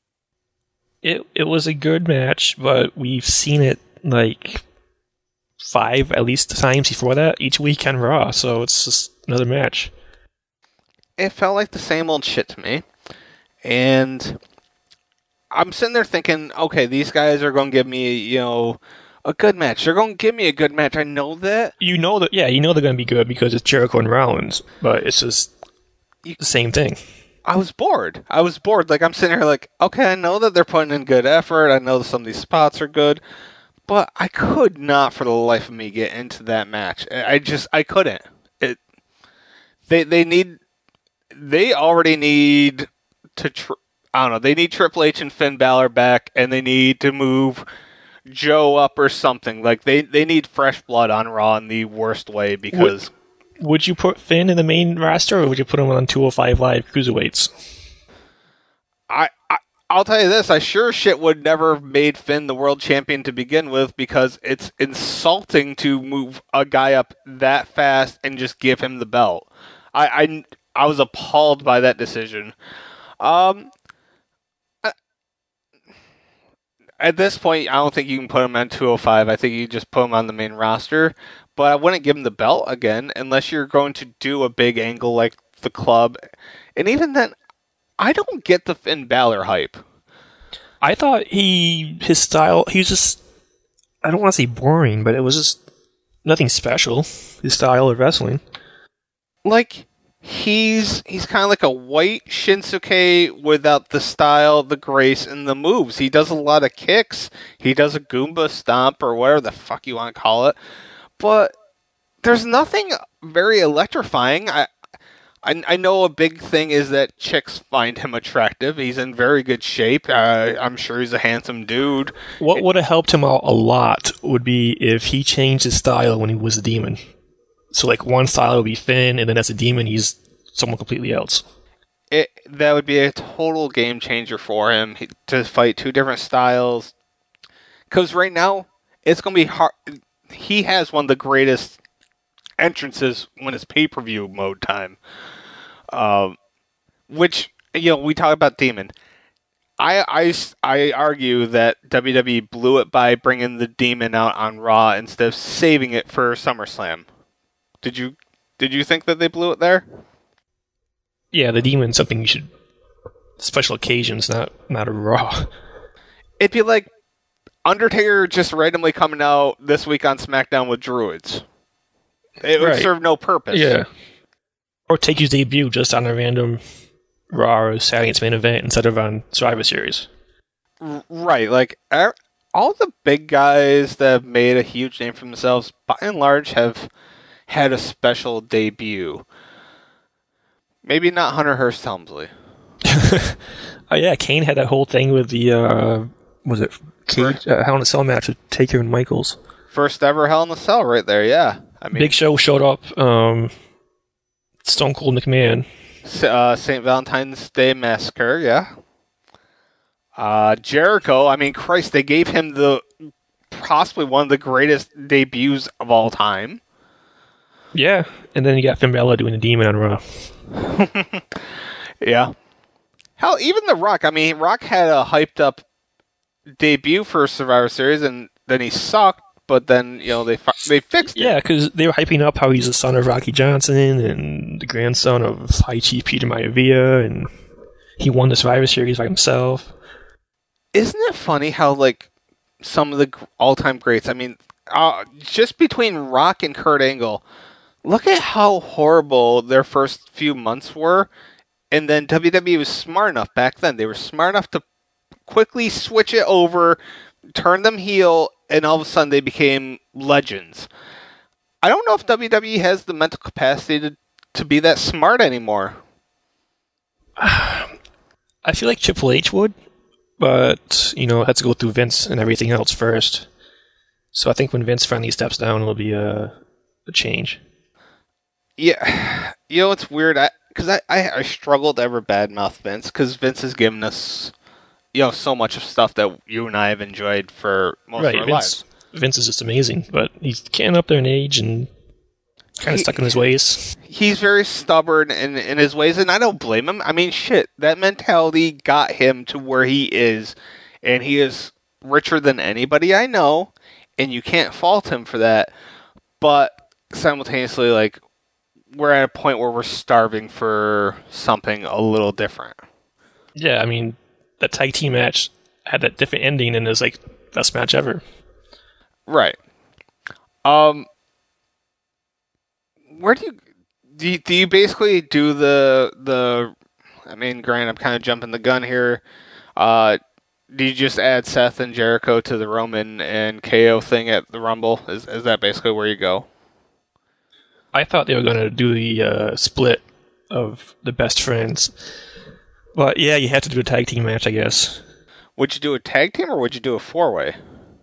It it was a good match, but we've seen it like five at least times before that each week on Raw, so it's just another match. It felt like the same old shit to me, and I'm sitting there thinking, okay, these guys are going to give me, you know, a good match. They're going to give me a good match. I know that. You know that, yeah, you know they're going to be good because it's Jericho and Rollins, but it's just you, the same thing. I was bored. I was bored. Like, I'm sitting here like, okay, I know that they're putting in good effort. I know that some of these spots are good, but I could not for the life of me get into that match. I just, I couldn't. It. They, they need, they already need to, tr- I don't know, they need Triple H and Finn Balor back, and they need to move Joe up or something. Like, they, they need fresh blood on Raw in the worst way, because... Would, would you put Finn in the main roster, or would you put him on two oh five Live Cruiserweights? I, I, I'll tell you this, I sure shit would never have made Finn the world champion to begin with, because it's insulting to move a guy up that fast and just give him the belt. I, I, I was appalled by that decision. Um... At this point, I don't think you can put him on two oh five. I think you just put him on the main roster. But I wouldn't give him the belt again unless you're going to do a big angle like the club. And even then, I don't get the Finn Balor hype. I thought he, his style, he was just, I don't want to say boring, but it was just nothing special. His style of wrestling. Like... He's he's kind of like a white Shinsuke without the style, the grace, and the moves. He does a lot of kicks. He does a Goomba stomp or whatever the fuck you want to call it. But there's nothing very electrifying. I I, I know a big thing is that chicks find him attractive. He's in very good shape. Uh, I'm sure he's a handsome dude. What would have helped him out a lot would be if he changed his style when he was a demon. So, like, one style would be Finn, and then as a demon, he's someone completely else. It that would be a total game changer for him he, to fight two different styles. Because right now, it's going to be hard. He has one of the greatest entrances when it's pay-per-view mode time. Um, which, you know, we talk about Demon. I, I, I argue that W W E blew it by bringing the Demon out on Raw instead of saving it for SummerSlam. Did you did you think that they blew it there? Yeah, the Demon's something you should... Special occasions, not, not a Raw. It'd be like Undertaker just randomly coming out this week on SmackDown with Druids. It would Right. serve no purpose. Yeah. Or take his debut just on a random Raw or Saturday Night's Main Event instead of on Survivor Series. R- right. Like, er, all the big guys that have made a huge name for themselves, by and large, have had a special debut. Maybe not Hunter Hearst Helmsley. Oh yeah, Kane had that whole thing with the, uh, was it Cage, uh, Hell in a Cell match with Taker and Michaels. First ever Hell in a Cell right there, yeah. I mean, Big Show showed up, um, Stone Cold McMahon. uh, Saint Valentine's Day Massacre, yeah. Uh, Jericho, I mean, Christ, they gave him the possibly one of the greatest debuts of all time. Yeah, and then you got Finn Balor doing the Demon on Raw. Yeah. Hell, even The Rock, I mean, Rock had a hyped up debut for Survivor Series, and then he sucked, but then, you know, they fi- they fixed it. Yeah, because they were hyping up how he's the son of Rocky Johnson and the grandson of High Chief Peter Maivia, and he won the Survivor Series by himself. Isn't it funny how, like, some of the g- all-time greats, I mean, uh, just between Rock and Kurt Angle, look at how horrible their first few months were, and then W W E was smart enough back then. They were smart enough to quickly switch it over, turn them heel, and all of a sudden they became legends. I don't know if W W E has the mental capacity to, to be that smart anymore. I feel like Triple H would, but, you know, it has to go through Vince and everything else first. So I think when Vince finally steps down, it'll be a, a change. Yeah, you know, it's weird, because I, I, I struggle to ever badmouth Vince, because Vince has given us, you know, so much of stuff that you and I have enjoyed for most Right, of our Vince, lives. Vince is just amazing, but he's getting up there in age and kind of He- stuck in his ways. He's very stubborn in, in his ways, and I don't blame him. I mean, shit, that mentality got him to where he is, and he is richer than anybody I know, and you can't fault him for that. But simultaneously, like, we're at a point where we're starving for something a little different. Yeah, I mean, that tag team match had that different ending and it was like best match ever. Right. Um. Where do you do? You, do you basically do the the? I mean, granted, I'm kind of jumping the gun here. Uh, do you just add Seth and Jericho to the Roman and K O thing at the Rumble? Is is that basically where you go? I thought they were going to do the uh, split of the best friends. But yeah, you had to do a tag team match, I guess. Would you do a tag team or would you do a four way?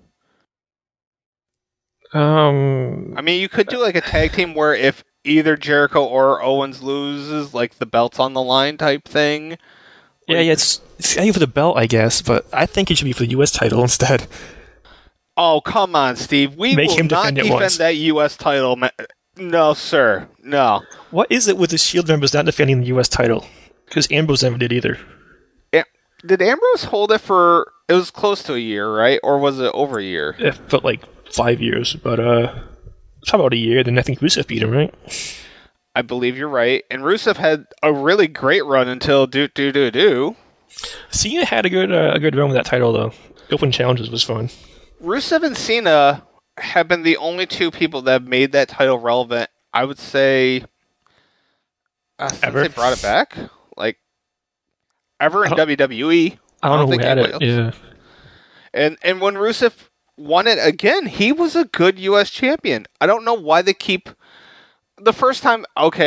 Um, I mean, you could do like a tag team where if either Jericho or Owens loses, like the belt's on the line type thing. yeah, yeah, it's, it's gotta be for the belt, I guess, but I think it should be for the U S title instead. Oh, come on, Steve. We Make will him not defend it defend once. that U S title. Ma- no, sir. No. What is it with the Shield members not defending the U S title? Because Ambrose never did either. Am- Did Ambrose hold it for... It was close to a year, right? Or was it over a year? It felt like five years, but uh, it's about a year. Then I think Rusev beat him, right? I believe you're right. And Rusev had a really great run until do do do do. Cena had a good uh, a good run with that title though. Open challenges was fun. Rusev and Cena have been the only two people that have made that title relevant, I would say, uh, since Ever? they brought it back. Like, ever in I don't- W W E. I don't, know think who had it. anybody else. Yeah. And and when Rusev won it again, he was a good U S champion. I don't know why they keep... The first time, okay,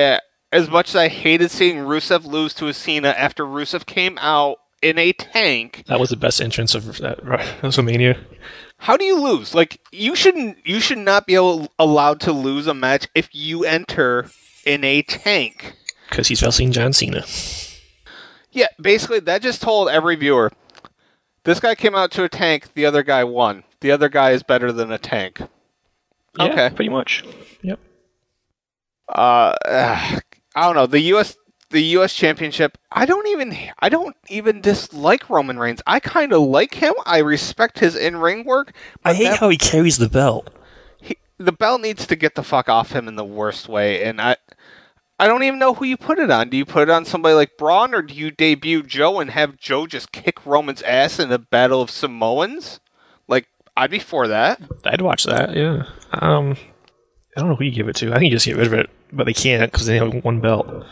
as much as I hated seeing Rusev lose to Cena after Rusev came out in a tank. That was the best entrance of that WrestleMania. How do you lose? Like, you shouldn't. You should not be able, allowed to lose a match if you enter in a tank. Because he's wrestling John Cena. Yeah, basically, that just told every viewer, this guy came out to a tank, the other guy won. The other guy is better than a tank. Yeah, okay. Pretty much. Yep. Uh, I don't know. The U S the U S Championship, I don't even I don't even dislike Roman Reigns. I kind of like him. I respect his in-ring work. I hate that, how he carries the belt. He, the belt needs to get the fuck off him in the worst way, and I I don't even know who you put it on. Do you put it on somebody like Braun, or do you debut Joe and have Joe just kick Roman's ass in a battle of Samoans? Like, I'd be for that. I'd watch that, yeah. Um, I don't know who you give it to. I think you just get rid of it, but they can't because they have one belt.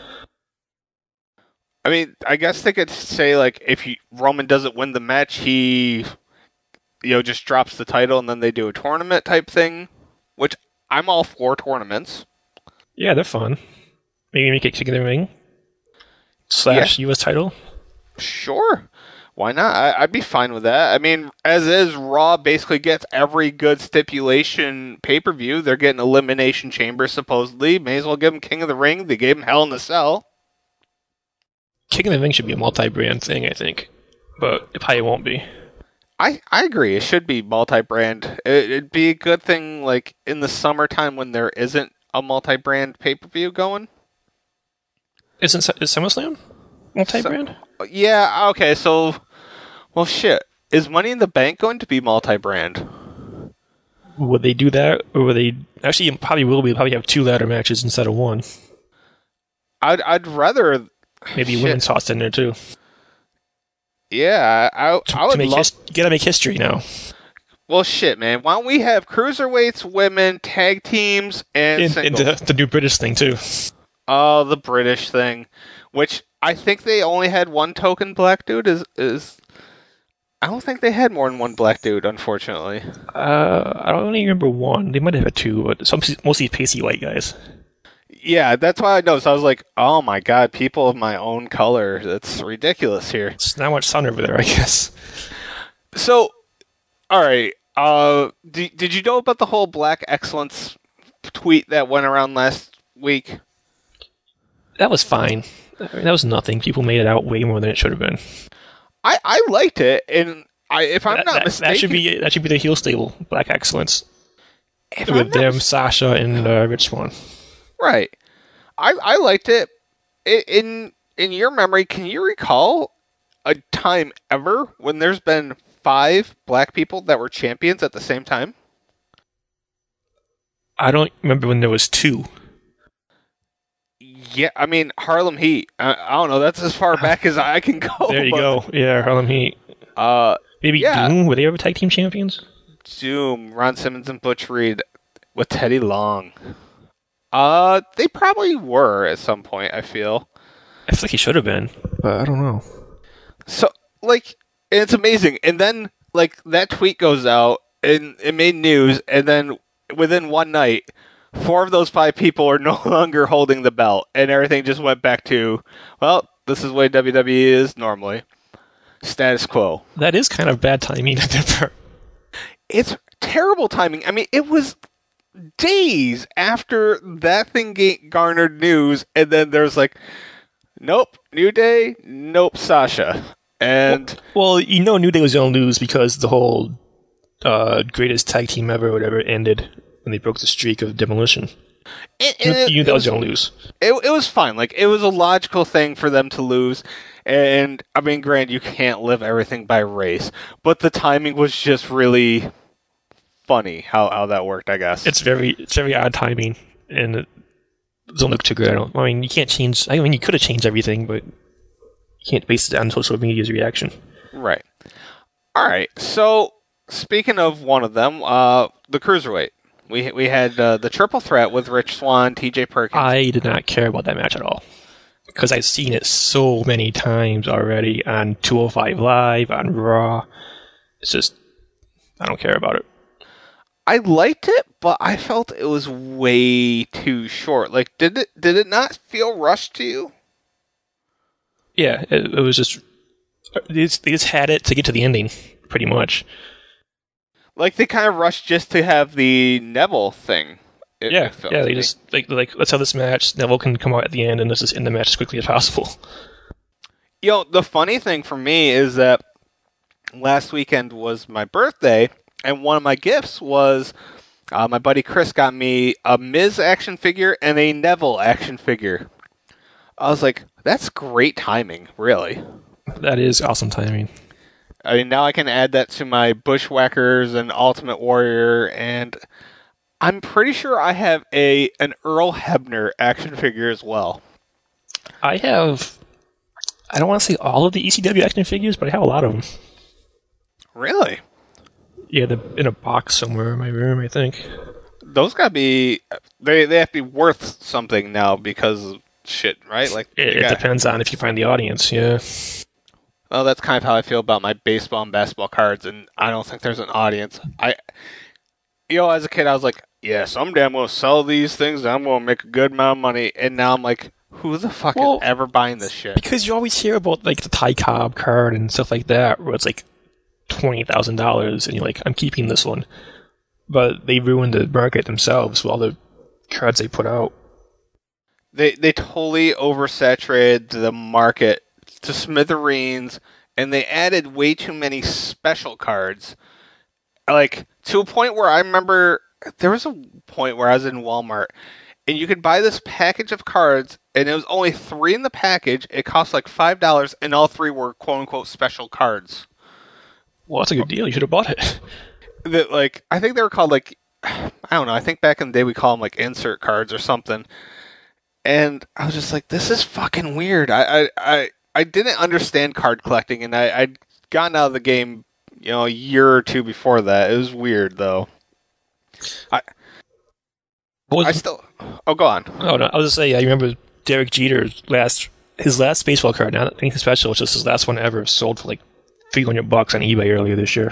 I mean, I guess they could say, like, if you, Roman doesn't win the match, he, you know, just drops the title and then they do a tournament type thing, which I'm all for tournaments. Yeah, they're fun. Maybe make it King of the Ring slash yeah. U S title. Sure. Why not? I, I'd be fine with that. I mean, as is, Raw basically gets every good stipulation pay-per-view. They're getting Elimination Chamber, supposedly. May as well give them King of the Ring. They gave them Hell in a Cell. King of the Ring should be a multi-brand thing, I think. But it probably won't be. I, I agree. It should be multi-brand. It, it'd be a good thing, like, in the summertime when there isn't a multi-brand pay-per-view going. Isn't is SummerSlam multi-brand? So, yeah, okay, so... Well, shit. Is Money in the Bank going to be multi-brand? Would they do that? Or would they... Actually, it probably will be. They'll probably have two ladder matches instead of one. I'd, I'd rather... Maybe shit. Women's tossed in there, too. Yeah, I, to, I would to make love... His, you gotta make history now. Well, shit, man. Why don't we have cruiserweights, women, tag teams, and in, singles? And the, the new British thing, too. Oh, the British thing. Which, I think they only had one token black dude. Is is I don't think they had more than one black dude, unfortunately. Uh, I don't only remember one. They might have had two, but some mostly pasty white guys. Yeah, that's why I noticed. I was like, oh my god, people of my own color. That's ridiculous here. It's not much sun over there, I guess. So, alright. Uh, d- did you know about the whole Black Excellence tweet that went around last week? That was fine. I mean, that was nothing. People made it out way more than it should have been. I, I liked it, and I if I'm that, not that, mistaken... That should be that should be the heel stable, Black Excellence. If with them, mis- Sasha, and uh, Rich Swann. Right. I I liked it. In in your memory, can you recall a time ever when there's been five black people that were champions at the same time? I don't remember when there was two. Yeah, I mean, Harlem Heat. I, I don't know. That's as far back as I can go. There you but, go. Yeah, Harlem Heat. Uh, Maybe yeah. Doom? Were they ever tag team champions? Doom, Ron Simmons, and Butch Reed with Teddy Long. Uh, they probably were at some point, I feel. I feel like he should have been, but I don't know. So, like, it's amazing. And then, like, that tweet goes out, and it made news, and then within one night... Four of those five people are no longer holding the belt, and everything just went back to, well, this is the way W W E is normally. Status quo. That is kind of bad timing on their part. It's terrible timing. I mean, it was days after that thing garnered news, and then there's like, nope, New Day, nope, Sasha. And Well, well you know New Day was going to lose because the whole uh, greatest tag team ever or whatever ended. When they broke the streak of demolition. It, it, you knew that it was was going to lose. It, it was fine. Like, it was a logical thing for them to lose. And, I mean, granted, you can't live everything by race. But the timing was just really funny how, how that worked, I guess. It's very it's very odd timing. And it doesn't look too good. I don't. I mean, you can't change... I mean, you could have changed everything, but you can't base it on social media's reaction. Right. All right. So, speaking of one of them, uh, the Cruiserweight. We we had uh, the triple threat with Rich Swann, T J Perkins. I did not care about that match at all. Because I've seen it so many times already on two oh five Live, on Raw. It's just, I don't care about it. I liked it, but I felt it was way too short. Like, did it did it not feel rushed to you? Yeah, it, it was just they, just they just had it to get to the ending, pretty much. Like they kind of rushed just to have the Neville thing. It, yeah, it felt yeah. to They me. just like like let's have this match. Neville can come out at the end, and let's just end the match as quickly as possible. You know, the funny thing for me is that last weekend was my birthday, and one of my gifts was uh, my buddy Chris got me a Miz action figure and a Neville action figure. I was like, that's great timing, really. That is awesome timing. I mean, now I can add that to my Bushwhackers and Ultimate Warrior, and I'm pretty sure I have a an Earl Hebner action figure as well. I have, I don't want to say all of the E C W action figures, but I have a lot of them. Really? Yeah, they're in a box somewhere in my room, I think. Those gotta be, they they have to be worth something now because of shit, right? Like It, it got, depends on if you find the audience, yeah. Well, that's kind of how I feel about my baseball and basketball cards, and I don't think there's an audience. I, you know, as a kid, I was like, yeah, someday I'm going to sell these things, and I'm going to make a good amount of money, and now I'm like, who the fuck Well, is ever buying this shit? Because you always hear about, like, the Ty Cobb card and stuff like that, where it's, like, twenty thousand dollars, and you're like, I'm keeping this one. But they ruined the market themselves with all the cards they put out. They they totally oversaturated the market to smithereens, and they added way too many special cards. Like, to a point where I remember there was a point where I was in Walmart, and you could buy this package of cards, and it was only three in the package. It cost like five dollars, and all three were quote-unquote special cards. Well, that's a good deal. You should have bought it. That, like, I think they were called, like, I don't know, I think back in the day we call them, like, insert cards or something. And I was just like, this is fucking weird. I I, I, I didn't understand card collecting, and I, I'd gotten out of the game, you know, a year or two before that. It was weird, though. I What was, I still... Oh, go on. oh, no, I was just saying, I remember Derek Jeter's last, his last baseball card, not anything special, it's just his last one ever, sold for like three hundred bucks on eBay earlier this year.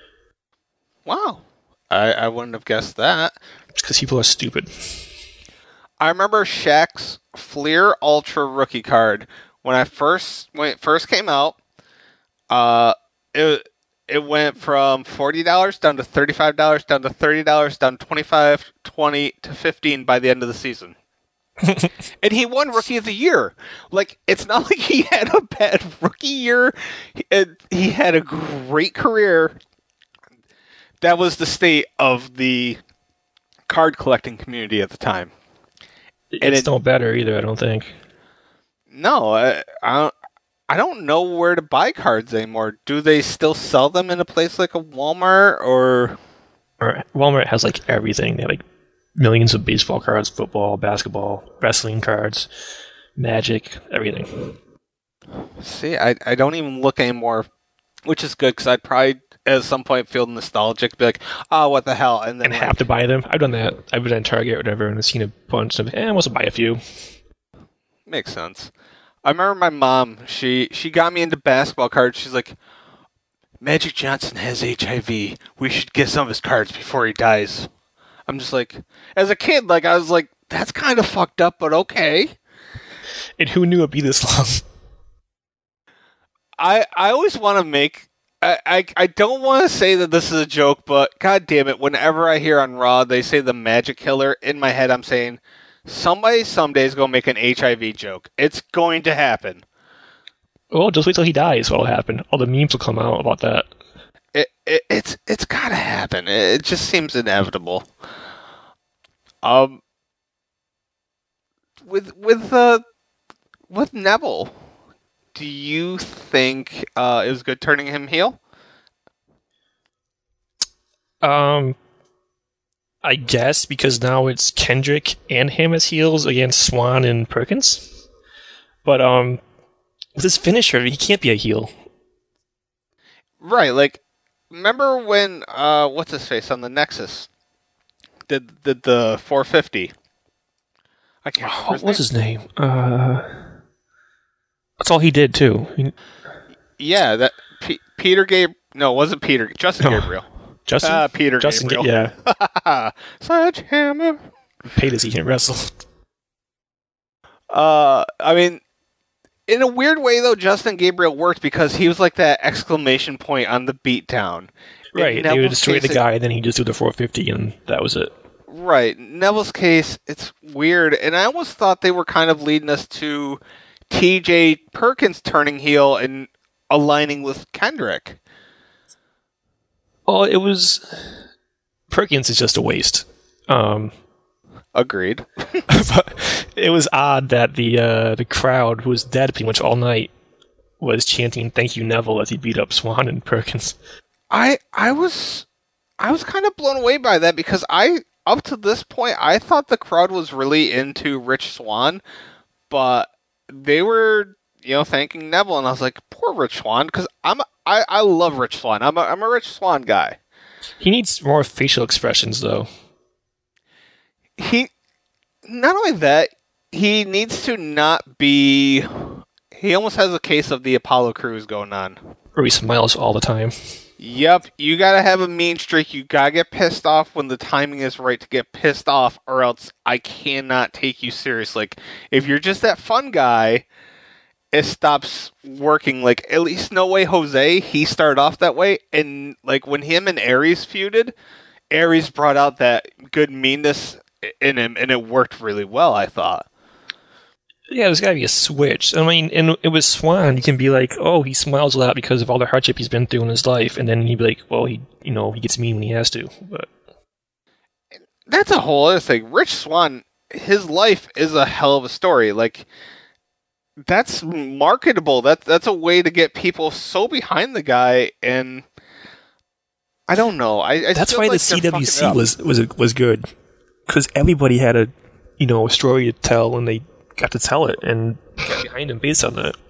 Wow. I, I wouldn't have guessed that. Because people are stupid. I remember Shaq's Fleer Ultra rookie card when I first when it first came out. Uh, it it went from forty dollars down to thirty five dollars down to thirty dollars down to twenty five, twenty to fifteen by the end of the season. And he won Rookie of the Year. Like, it's not like he had a bad rookie year. He, he had a great career. That was the state of the card collecting community at the time. And it's it, no better either, I don't think. No, I, I don't. I don't know where to buy cards anymore. Do they still sell them in a place like a Walmart or? Or Walmart has like everything. They have like millions of baseball cards, football, basketball, wrestling cards, Magic, everything. See, I I don't even look anymore, which is good because I'd probably at some point feel nostalgic, be like, oh, what the hell, and then And like, have to buy them. I've done that. I've been at Target or whatever and I've seen a bunch of, eh, I want to buy a few. makes sense. I remember my mom. She she got me into basketball cards. She's like, Magic Johnson has H I V. We should get some of his cards before he dies. I'm just like, as a kid, like I was like, that's kind of fucked up, but okay. And who knew it'd be this long? I I always want to make. I, I, I don't want to say that this is a joke, but god damn it, whenever I hear on Raw they say the Magic Killer, in my head I'm saying, somebody someday is going to make an H I V joke. It's going to happen. Well, just wait till he dies, what'll happen. All the memes will come out about that. It, it it's it's got to happen. It, it just seems inevitable. Um, with with uh with Neville, do you think uh, it was good turning him heel? Um, I guess because now it's Kendrick and him as heels against Swan and Perkins. But um, with his finisher, he can't be a heel. Right, like, remember when, uh, what's his face on the Nexus did, did the four fifty? I can't remember his What was name. his name? Uh, that's all he did, too. He, Yeah, that P- Peter Gabriel. No, it wasn't Peter. Justin No. Gabriel. Justin? Uh, Peter Justin, Gabriel. yeah. Sledgehammer. Paid as he can wrestle. Uh, I mean, in a weird way, though, Justin Gabriel worked because he was like that exclamation point on the beatdown. Right, they would destroy the guy, and then he just do the four fifty, and that was it. Right. Neville's case, it's weird, and I almost thought they were kind of leading us to T J Perkins turning heel and aligning with Kendrick. Well, it was... Perkins is just a waste. Um... Agreed. But it was odd that the uh, the crowd, who was dead pretty much all night, was chanting "Thank you, Neville" as he beat up Swan and Perkins. I I was I was kind of blown away by that because I up to this point I thought the crowd was really into Rich Swann, but they were you know thanking Neville, and I was like, poor Rich Swann, because I'm I, I love Rich Swann. I'm a I'm a Rich Swann guy. He needs more facial expressions, though. He, not only that, he needs to not be... He almost has a case of the Apollo Crews going on. Or he smiles all the time. Yep, you gotta have a mean streak. You gotta get pissed off when the timing is right to get pissed off, or else I cannot take you seriously. Like, if you're just that fun guy, it stops working. Like, at least No Way Jose, he started off that way, and like when him and Aries feuded, Aries brought out that good meanness in him, and it worked really well, I thought. Yeah, there's got to be a switch. I mean, and it was Swan. You can be like, oh, he smiles a lot because of all the hardship he's been through in his life, and then he'd be like, well, he, you know, he gets mean when he has to. But that's a whole other thing. Rich Swann, his life is a hell of a story. Like, that's marketable. That's that's a way to get people so behind the guy, and I don't know. I, I that's why like the C W C was was was good. Because everybody had a, you know, a story to tell, and they got to tell it, and got behind him based on that.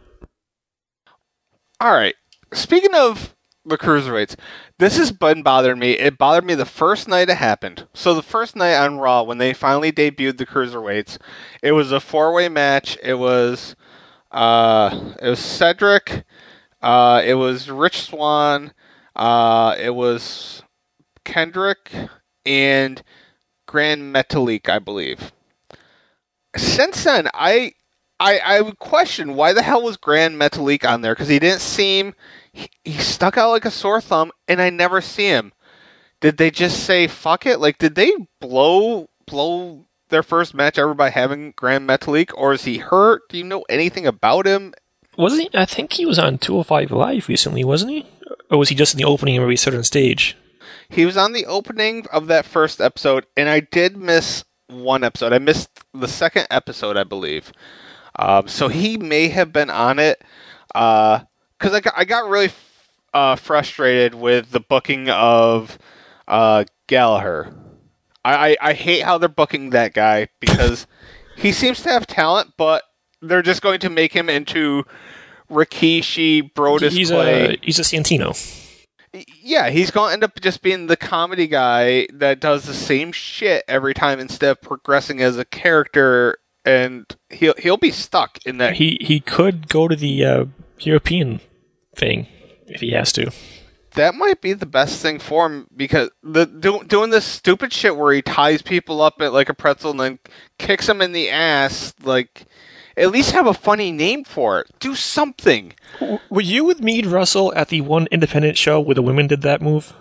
All right. Speaking of the cruiserweights, this has been bothering me. It bothered me the first night it happened. So the first night on Raw, when they finally debuted the cruiserweights, it was a four-way match. It was, uh, it was Cedric. Uh, it was Rich Swann. Uh, it was Kendrick and Grand Metalik, I believe. Since then, I, I, I would question why the hell was Grand Metalik on there, because he didn't seem, he, he stuck out like a sore thumb, and I never see him. Did they just say fuck it? Like, did they blow blow their first match ever by having Grand Metalik, or is he hurt? Do you know anything about him? Wasn't he? I think he was on two oh five Live recently, wasn't he? Or was he just in the opening where he stood on stage? He was on the opening of that first episode, and I did miss one episode. I missed the second episode, I believe. Um, so he may have been on it. Because uh, I, got, I got really uh, frustrated with the booking of uh, Gallagher. I, I, I hate how they're booking that guy, because he seems to have talent, but they're just going to make him into Rikishi, Brodus he's Clay. A, he's a Santino. Yeah, he's going to end up just being the comedy guy that does the same shit every time instead of progressing as a character, and he'll he'll be stuck in that. He he could go to the uh, European thing if he has to. That might be the best thing for him, because the do, doing this stupid shit where he ties people up at like a pretzel and then kicks them in the ass, like, at least have a funny name for it. Do something. Were you with Meade Russell at the one independent show where the women did that move?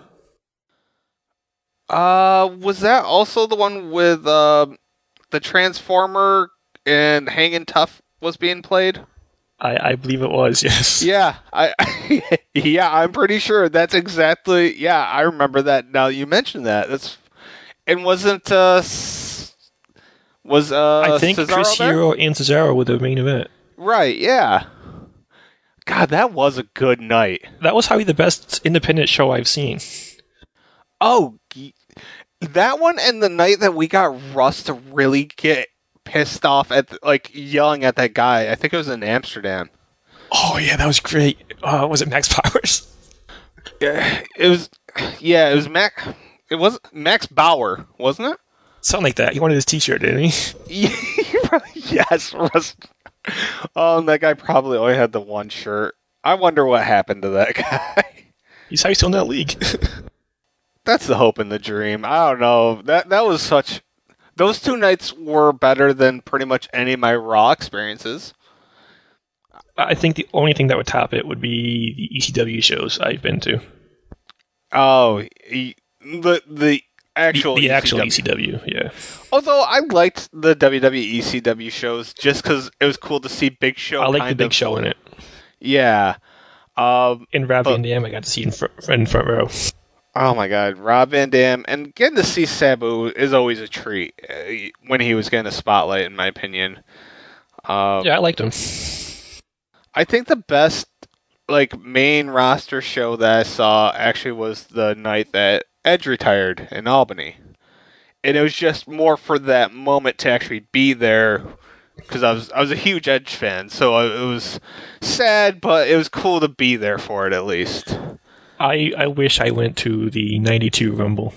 Uh, was that also the one with uh, the Transformer and Hangin' Tough was being played? I, I believe it was, yes. Yeah, I yeah, I'm pretty sure that's exactly. Yeah, I remember that. Now you mentioned that. That's and wasn't uh was uh I think Cesaro Chris there? Hero and Cesaro were the main event. Right? Yeah. God, that was a good night. That was probably the best independent show I've seen. Oh, that one, and the night that we got Russ to really get pissed off at, like, yelling at that guy. I think it was in Amsterdam. Oh yeah, that was great. Uh, was it Max Powers? Yeah, it was. Yeah, it was Max. It was Max Bauer, wasn't it? Something like that. He wanted his T-shirt, didn't he? Yes, Russ. Oh, and that guy probably only had the one shirt. I wonder what happened to that guy. He's how he's still in that league. that's the hope and the dream. I don't know. That that was such. Those two nights were better than pretty much any of my Raw experiences. I think the only thing that would top it would be the E C W shows I've been to. Oh, the the actual the, the E C W. actual E C W, yeah. Although I liked the W W E E C W shows just because it was cool to see Big Show. I like kind the Big of, Show in it. Yeah. Um, in Rob but, Van Dam, I got to see in front, in front row. Oh my God, Rob Van Dam, and getting to see Sabu is always a treat uh, when he was getting a spotlight, in my opinion. Uh, yeah, I liked him. I think the best like main roster show that I saw actually was the night that Edge retired in Albany, and it was just more for that moment to actually be there because I was I was a huge Edge fan, so it was sad, but it was cool to be there for it at least. I, I wish I went to the ninety-two Rumble.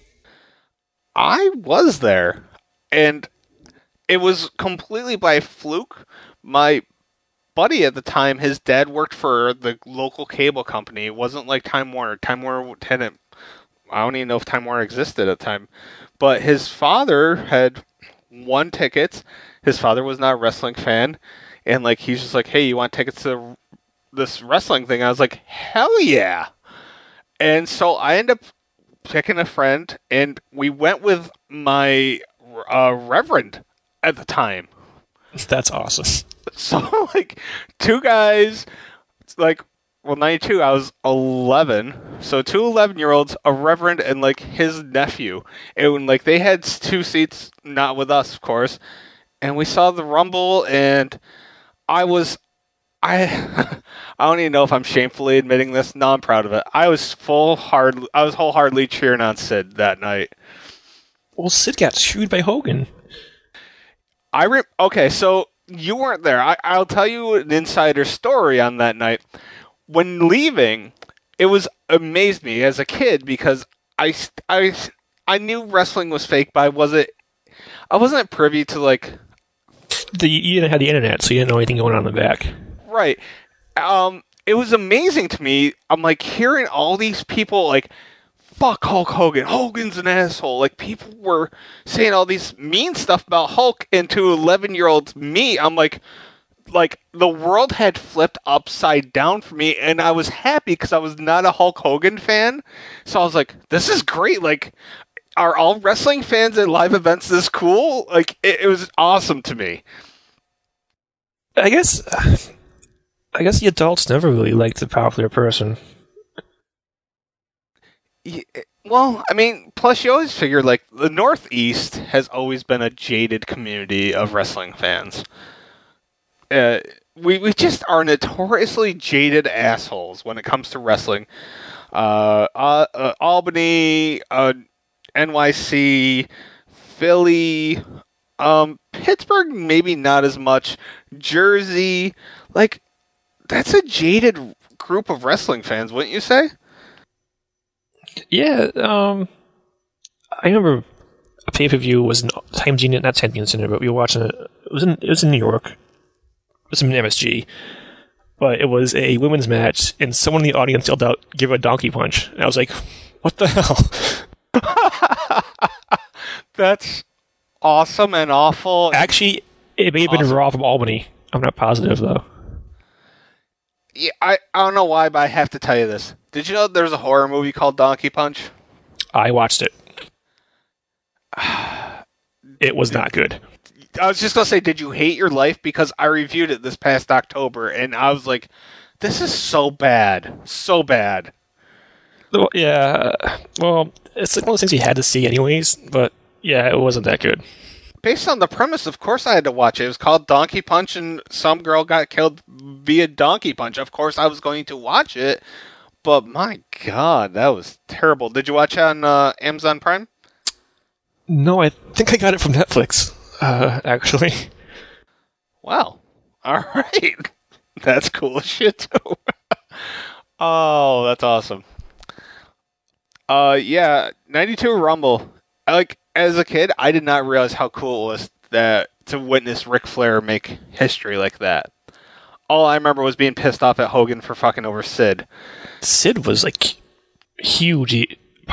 I was there, and it was completely by fluke. My buddy at the time, his dad worked for the local cable company. It wasn't like Time Warner. Time Warner hadn't, I don't even know if Time Warner existed at the time. But his father had won tickets. His father was not a wrestling fan. And like he's just like, hey, you want tickets to this wrestling thing? I was like, hell yeah. And so I ended up picking a friend, and we went with my uh, reverend at the time. That's awesome. So, like, two guys, like, well, ninety-two, I was eleven. So, two eleven-year-olds, a reverend, and, like, his nephew. And, like, they had two seats, not with us, of course. And we saw the Rumble, and I was... I I don't even know if I'm shamefully admitting this. No, I'm proud of it. I was full hard. I was wholeheartedly cheering on Sid that night. Well, Sid got screwed by Hogan. I re- okay, so you weren't there. I, I'll tell you an insider story on that night. When leaving, it was amazed me as a kid because I, I, I knew wrestling was fake, but I wasn't I wasn't privy to like the you didn't have the internet, so you didn't know anything going on in the back. Right. Um, it was amazing to me. I'm like hearing all these people like, fuck Hulk Hogan. Hogan's an asshole. Like people were saying all these mean stuff about Hulk, and to eleven year old me, I'm like, like the world had flipped upside down for me, and I was happy because I was not a Hulk Hogan fan. So I was like, this is great. Like, are all wrestling fans at live events this cool? Like, it, it was awesome to me. I guess. I guess the adults never really liked the popular person. Yeah, well, I mean, plus you always figure, like, the Northeast has always been a jaded community of wrestling fans. Uh, we, we just are notoriously jaded assholes when it comes to wrestling. Uh, uh, uh, Albany, uh, N Y C, Philly, um, Pittsburgh, maybe not as much. Jersey, like... That's a jaded group of wrestling fans, wouldn't you say? Yeah, um, I remember a pay per view was in Times Union, not Times Union Center, but we were watching it. It was in it was in New York. It was in M S G, but it was a women's match, and someone in the audience yelled out, "Give her a donkey punch!" And I was like, "What the hell?" That's awesome and awful. Actually, it may have awesome. been Raw from Albany. I'm not positive though. Yeah, I, I don't know why, but I have to tell you this. Did you know there's a horror movie called Donkey Punch? I watched it. It was not good. I was just going to say, did you hate your life? Because I reviewed it this past October, and I was like, this is so bad. So bad. Well, yeah. Well, it's like one of those things you had to see anyways, but yeah, it wasn't that good. Based on the premise, of course I had to watch it. It was called Donkey Punch, and some girl got killed via Donkey Punch. Of course I was going to watch it, but my God, that was terrible. Did you watch it on uh, Amazon Prime? No, I think I got it from Netflix, uh, actually. Wow. All right. That's cool as shit, too. Oh, that's awesome. Uh, yeah, ninety-two Rumble. I like... As a kid, I did not realize how cool it was that to witness Ric Flair make history like that. All I remember was being pissed off at Hogan for fucking over Sid. Sid was like huge,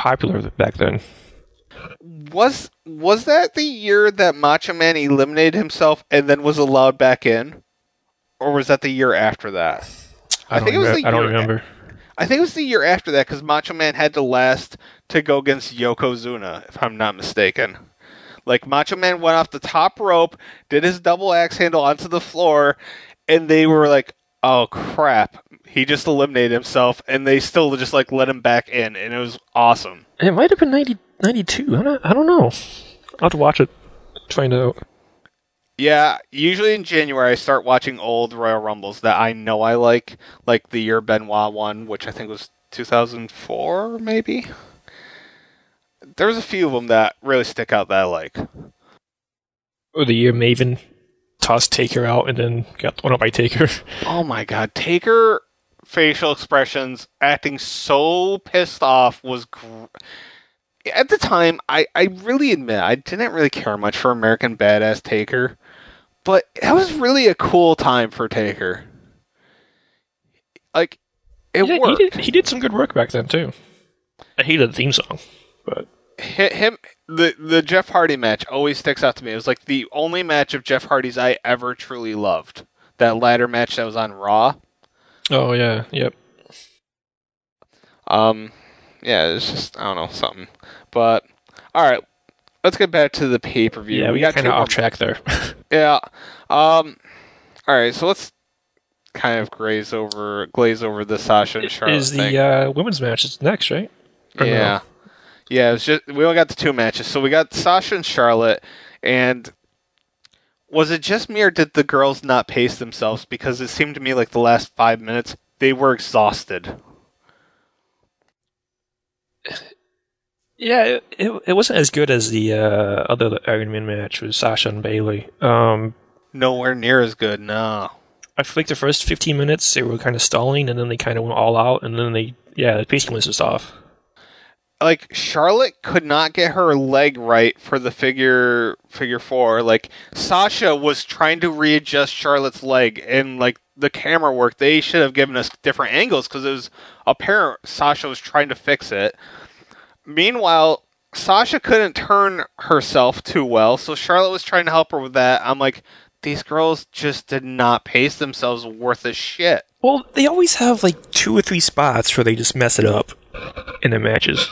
popular back then. Was was that the year that Macho Man eliminated himself and then was allowed back in? Or was that the year after that? I, I think it was the year I don't remember. I think it was the year after that because Macho Man had to last to go against Yokozuna, if I'm not mistaken. Like, Macho Man went off the top rope, did his double axe handle onto the floor, and they were like, oh, crap. He just eliminated himself, and they still just, like, let him back in, and it was awesome. It might have been ninety, ninety-two. I don't, I don't know. I'll have to watch it, find out. Yeah, usually in January I start watching old Royal Rumbles that I know I like, like the year Benoit won, which I think was two thousand four, maybe? There's a few of them that really stick out that I like. Or the year Maven tossed Taker out and then got thrown up by Taker. Oh my god, Taker facial expressions, acting so pissed off was... Gr- At the time, I, I really admit, I didn't really care much for American Badass Taker. But that was really a cool time for Taker. Like, it yeah, worked. He did, he did some good work back then, too. I hated the theme song, but... Him, the, the Jeff Hardy match always sticks out to me. It was like the only match of Jeff Hardy's I ever truly loved. That ladder match that was on Raw. Oh, yeah, yep. Um, yeah, it's just, I don't know, something. But, alright. Let's get back to the pay-per-view. Yeah, we, we got kind of off track there. yeah. Um. All right, so let's kind of glaze over, glaze over the Sasha and Charlotte Is the thing. Uh, women's match is next, right? Or yeah. No? Yeah. It was just we only got the two matches, so we got Sasha and Charlotte, and was it just me or did the girls not pace themselves? Because it seemed to me like the last five minutes they were exhausted. Yeah, it, it it wasn't as good as the uh, other Iron Man match with Sasha and Bayley. Um, Nowhere near as good, no. I feel like the first fifteen minutes they were kind of stalling, and then they kind of went all out, and then they, yeah, the pacing was just off. Like, Charlotte could not get her leg right for the figure figure four. Like, Sasha was trying to readjust Charlotte's leg, and, like, the camera work, they should have given us different angles, because it was apparent Sasha was trying to fix it. Meanwhile, Sasha couldn't turn herself too well, so Charlotte was trying to help her with that. I'm like, these girls just did not pace themselves worth a shit. Well, they always have like two or three spots where they just mess it up in their matches.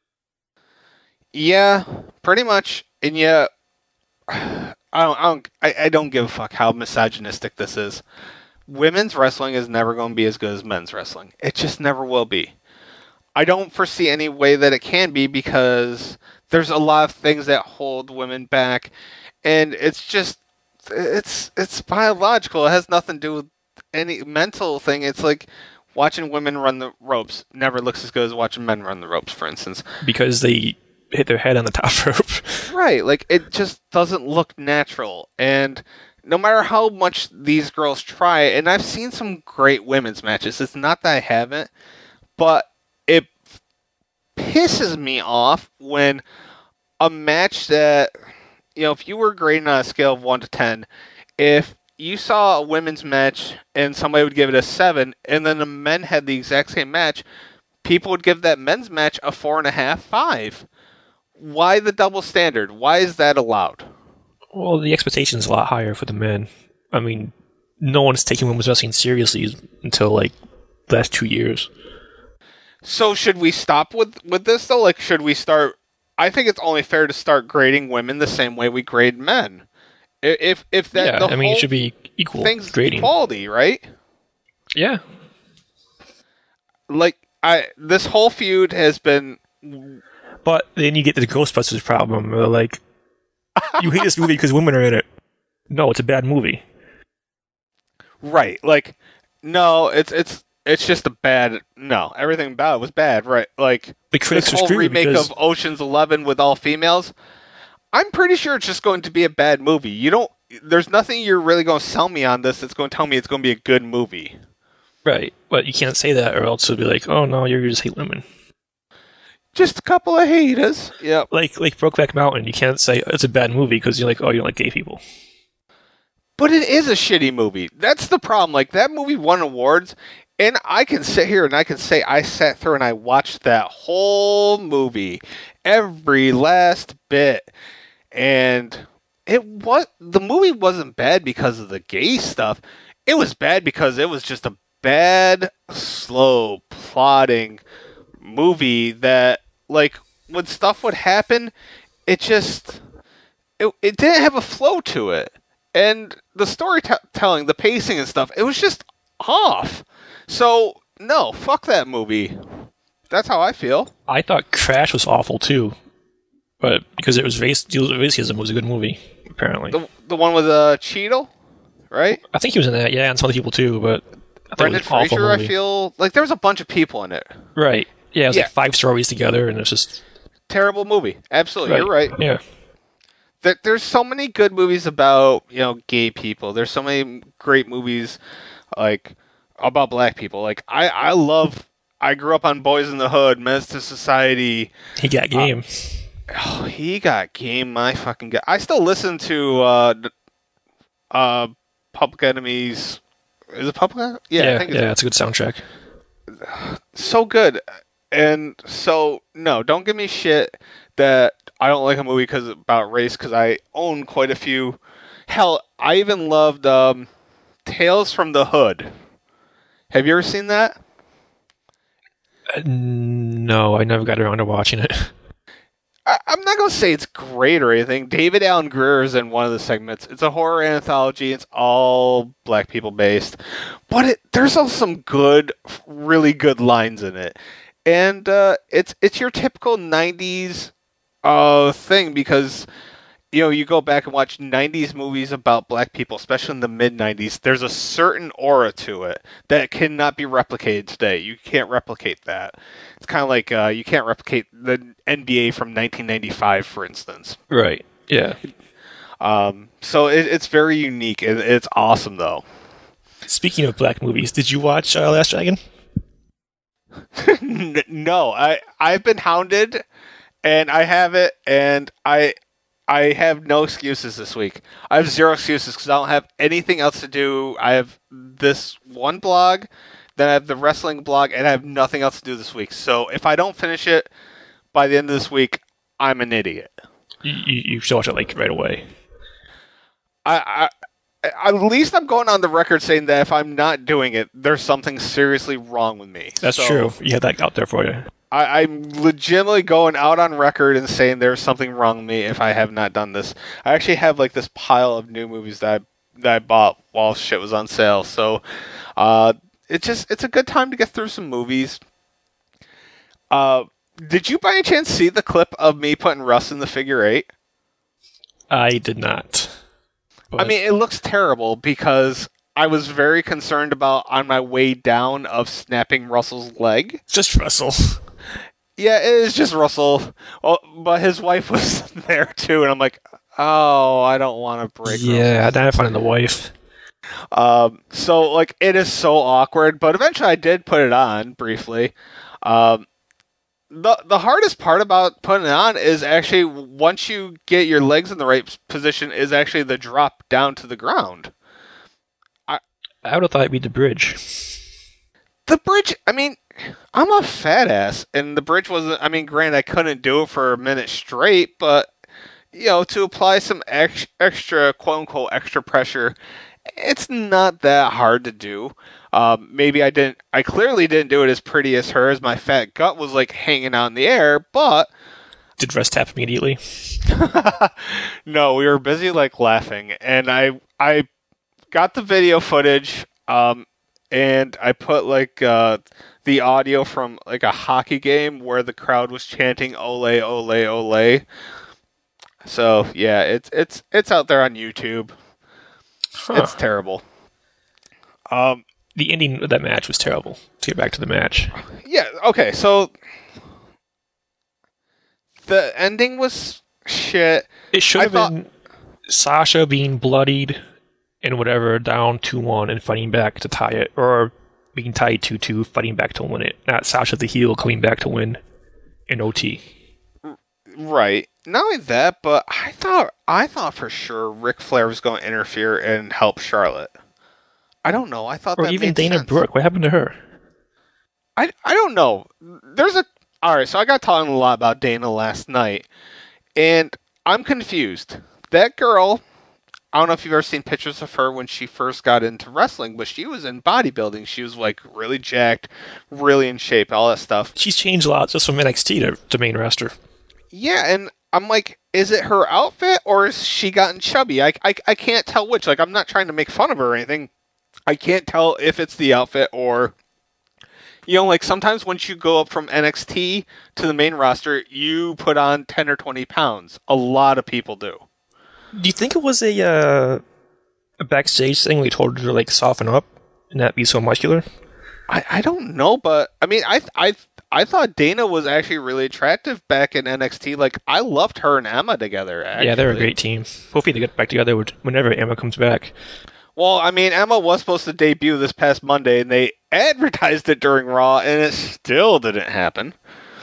Yeah, pretty much. And yeah, I don't, I don't, I, I don't give a fuck how misogynistic this is. Women's wrestling is never going to be as good as men's wrestling. It just never will be. I don't foresee any way that it can be because there's a lot of things that hold women back, and it's just it's it's biological. It has nothing to do with any mental thing. It's like watching women run the ropes never looks as good as watching men run the ropes, for instance, because they hit their head on the top rope. Right, like it just doesn't look natural, and no matter how much these girls try, and I've seen some great women's matches. It's not that I haven't, but it pisses me off when a match that, you know, if you were grading on a scale of one to ten, if you saw a women's match and somebody would give it a seven, and then the men had the exact same match, people would give that men's match a four and a half, five. Why the double standard? Why is that allowed? Well, the expectation is a lot higher for the men. I mean, no one's taking women's wrestling seriously until, like, the last two years. So should we stop with, with this, though? Like, should we start... I think it's only fair to start grading women the same way we grade men. If if that... Yeah, the I mean, whole it should be equal thing's grading. Equality, right? Yeah. Like, I this whole feud has been... But then you get to the Ghostbusters problem. Where, like, you hate this movie because women are in it. No, it's a bad movie. Right. Like, no, it's it's it's just a bad... No, everything about it was bad, right? Like, the critics this whole remake because... of Ocean's Eleven with all females, I'm pretty sure it's just going to be a bad movie. You don't... There's nothing you're really going to sell me on this that's going to tell me it's going to be a good movie. Right. But you can't say that or else it'll be like, oh, no, you just hate women. Just a couple of haters. Yep. Like like Brokeback Mountain, you can't say it's a bad movie because you're like, oh, you don't like gay people. But it is a shitty movie. That's the problem. Like, that movie won awards, And I can sit here and I can say I sat through and I watched that whole movie, every last bit, and it was the movie wasn't bad because of the gay stuff. It was bad because it was just a bad, slow, plotting movie that, like, when stuff would happen, it just it, it didn't have a flow to it, and the storytelling, the pacing and stuff, it was just off. So no, fuck that movie. That's how I feel. I thought Crash was awful too, but because it was race, racism was a good movie. Apparently, the the one with uh, Cheadle, right? I think he was in that. Yeah, and some other people too. But I Brendan Fraser, I feel like there was a bunch of people in it. Right. Yeah, it was yeah. like five stories together, and it was just terrible movie. Absolutely, right. You're right. Yeah. There, there's so many good movies about, you know, gay people. There's so many great movies like about black people. Like I, I love. I grew up on Boys in the Hood, Menace to Society. He got game. Uh, oh, he got game. My fucking god. I still listen to uh, uh, Public Enemy's. Is it Public Enemy? Yeah, yeah, I think it's, yeah, it's a good soundtrack. So good. And so, no, don't give me shit that I don't like a movie because about race, because I own quite a few. Hell, I even loved um, Tales from the Hood. Have you ever seen that? Uh, no, I never got around to watching it. I, I'm not going to say it's great or anything. David Allen Greer is in one of the segments. It's a horror anthology. It's all black people based. But it, there's also some good, really good lines in it. And uh, it's it's your typical nineties uh, thing because, you know, you go back and watch nineties movies about black people, especially in the mid-nineties. There's a certain aura to it that cannot be replicated today. You can't replicate that. It's kind of like uh, you can't replicate the N B A from nineteen ninety-five, for instance. Right, yeah. Um, so it, it's very unique. It, it's awesome, though. Speaking of black movies, did you watch uh, Last Dragon? No, I I've been hounded, and I have it, and I I have no excuses this week. I have zero excuses because I don't have anything else to do. I have this one blog, then I have the wrestling blog, and I have nothing else to do this week. So if I don't finish it by the end of this week, I'm an idiot. You, you, you should watch it like right away. I. I At least I'm going on the record saying that if I'm not doing it, there's something seriously wrong with me. That's so, true. You had that out there for you. I, I'm legitimately going out on record and saying there's something wrong with me if I have not done this. I actually have like this pile of new movies that I, that I bought while shit was on sale. So uh, it just it's a good time to get through some movies. Uh, did you by any chance see the clip of me putting Russ in the figure eight? I did not. But I mean, it looks terrible because I was very concerned about on my way down of snapping Russell's leg. Just Russell. Yeah, it is just Russell. Well, but his wife was there too, and I'm like, oh, I don't want to break. Yeah, I had finding the wife. Um, so like, it is so awkward. But eventually, I did put it on briefly. Um, The the hardest part about putting it on is actually once you get your legs in the right position is actually the drop down to the ground. I I would have thought it'd be the bridge. The bridge, I mean, I'm a fat ass, and the bridge wasn't, I mean, granted, I couldn't do it for a minute straight, but, you know, to apply some ex, extra, quote-unquote, extra pressure, it's not that hard to do. Um, maybe I didn't, I clearly didn't do it as pretty as her, as my fat gut was like hanging out in the air, but... Did Russ tap immediately? No, we were busy like laughing, and I I got the video footage, um, and I put like uh, the audio from like a hockey game where the crowd was chanting "Ole, Ole, Ole." So yeah, it's it's it's out there on YouTube. Huh. It's terrible. Um. The ending of that match was terrible. To get back to the match. Yeah, okay, so the ending was shit. It should have thought... been Sasha being bloodied and whatever, down two one and fighting back to tie it, or being tied two two, fighting back to win it. Not Sasha the heel coming back to win in O T. Right. Not only that, but I thought I thought for sure Ric Flair was going to interfere and help Charlotte. I don't know. I thought or that even made Dana sense. Brooke. What happened to her? I I don't know. There's a all right. So I got talking a lot about Dana last night, and I'm confused. That girl. I don't know if you've ever seen pictures of her when she first got into wrestling, but she was in bodybuilding. She was like really jacked, really in shape, all that stuff. She's changed a lot just from N X T to, to main roster. Yeah, and I'm like, is it her outfit or is she gotten chubby? I, I, I can't tell which. Like, I'm not trying to make fun of her or anything. I can't tell if it's the outfit or, you know, like sometimes once you go up from N X T to the main roster, you put on ten or twenty pounds. A lot of people do. Do you think it was a uh, a backstage thing? We told her to like soften up and not be so muscular. I, I don't know, but I mean, I I I thought Dana was actually really attractive back in N X T. Like, I loved her and Emma together. Actually. Yeah, they're a great team. Hopefully, they get back together whenever Emma comes back. Well, I mean, Emma was supposed to debut this past Monday, and they advertised it during Raw, and it still didn't happen,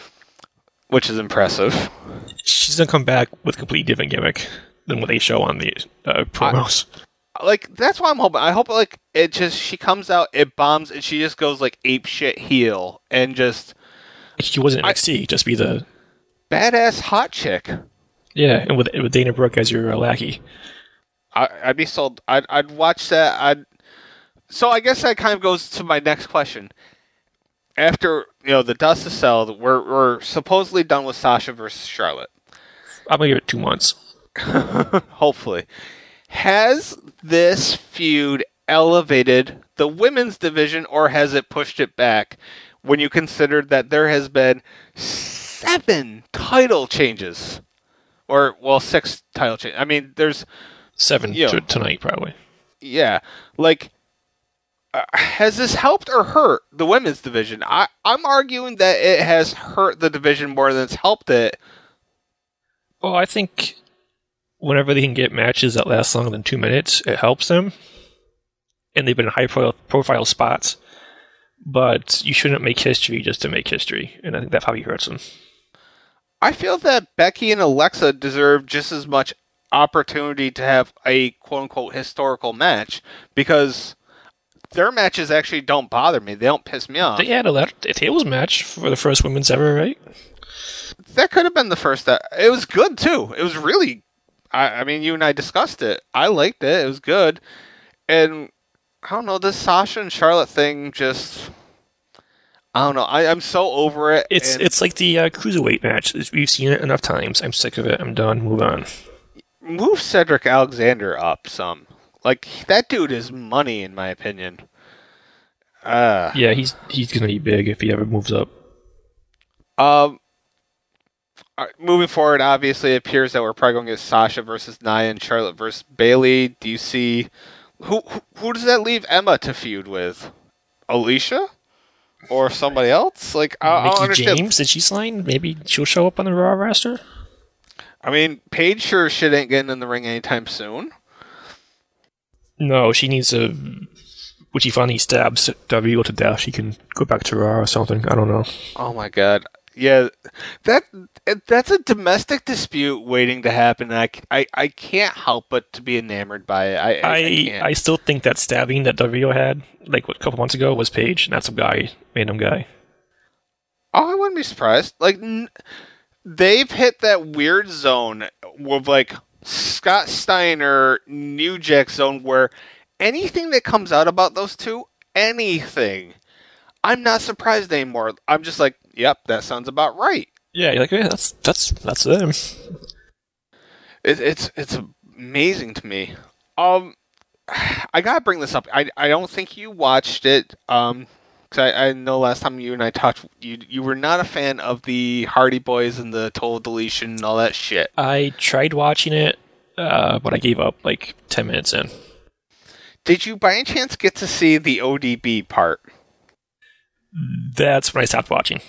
which is impressive. She's gonna come back with a completely different gimmick than what they show on the uh, promos. I, like, that's what I'm hoping. I hope, like, it just, she comes out, it bombs, and she just goes, like, ape shit heel, and just... She wasn't N X T, I, just be the... Badass hot chick. Yeah, and with with Dana Brooke as your uh, lackey. I, I'd be sold. I'd, I'd watch that. I'd... So I guess that kind of goes to my next question. After, you know, the dust is settled, we're, we're supposedly done with Sasha versus Charlotte. I'm going to give it two months. Hopefully. Has this feud elevated the women's division or has it pushed it back when you consider that there has been seven title changes? Or, well, six title changes. I mean, there's... Seven you know, t- tonight, probably. Yeah. Like, uh, has this helped or hurt the women's division? I, I'm arguing that it has hurt the division more than it's helped it. Well, I think... Whenever they can get matches that last longer than two minutes, it helps them. And they've been in high-profile spots. But you shouldn't make history just to make history. And I think that probably hurts them. I feel that Becky and Alexa deserve just as much opportunity to have a quote-unquote historical match. Because their matches actually don't bother me. They don't piss me off. They had a, a tables match for the first women's ever, right? That could have been the first. That, it was good, too. It was really I, I mean, you and I discussed it. I liked it. It was good. And, I don't know, this Sasha and Charlotte thing just... I don't know. I, I'm so over it. It's and it's like the uh, Cruiserweight match. We've seen it enough times. I'm sick of it. I'm done. Move on. Move Cedric Alexander up some. Like, that dude is money, in my opinion. Uh, yeah, he's he's going to be big if he ever moves up. Um... Moving forward, obviously, it appears that we're probably going to get Sasha versus Nia and Charlotte versus Bayley. Do you see... Who, who who does that leave Emma to feud with? Alicia? Or somebody else? Like, I, I don't understand. James? Did she sign? Maybe she'll show up on the Raw roster? I mean, Paige sure shit ain't getting in the ring anytime soon. No, she needs a... When she finally stabs W to death, she can go back to Raw or something. I don't know. Oh my god. Yeah, that that's a domestic dispute waiting to happen. I, I, I can't help but to be enamored by it. I I, I, I, I still think that stabbing that W had, like what, a couple months ago, was Paige, and that's a guy, random guy. Oh, I wouldn't be surprised. Like, n- they've hit that weird zone with, like, Scott Steiner, New Jack zone, where anything that comes out about those two, anything, I'm not surprised anymore. I'm just like, yep, that sounds about right. Yeah, you're like, yeah, that's that's that's them. It, it's it's amazing to me. Um, I gotta bring this up. I, I don't think you watched it. Um, because I, I know last time you and I talked, you you were not a fan of the Hardy Boys and the Total Deletion and all that shit. I tried watching it, uh, but I gave up like ten minutes in. Did you by any chance get to see the O D B part? That's when I stopped watching.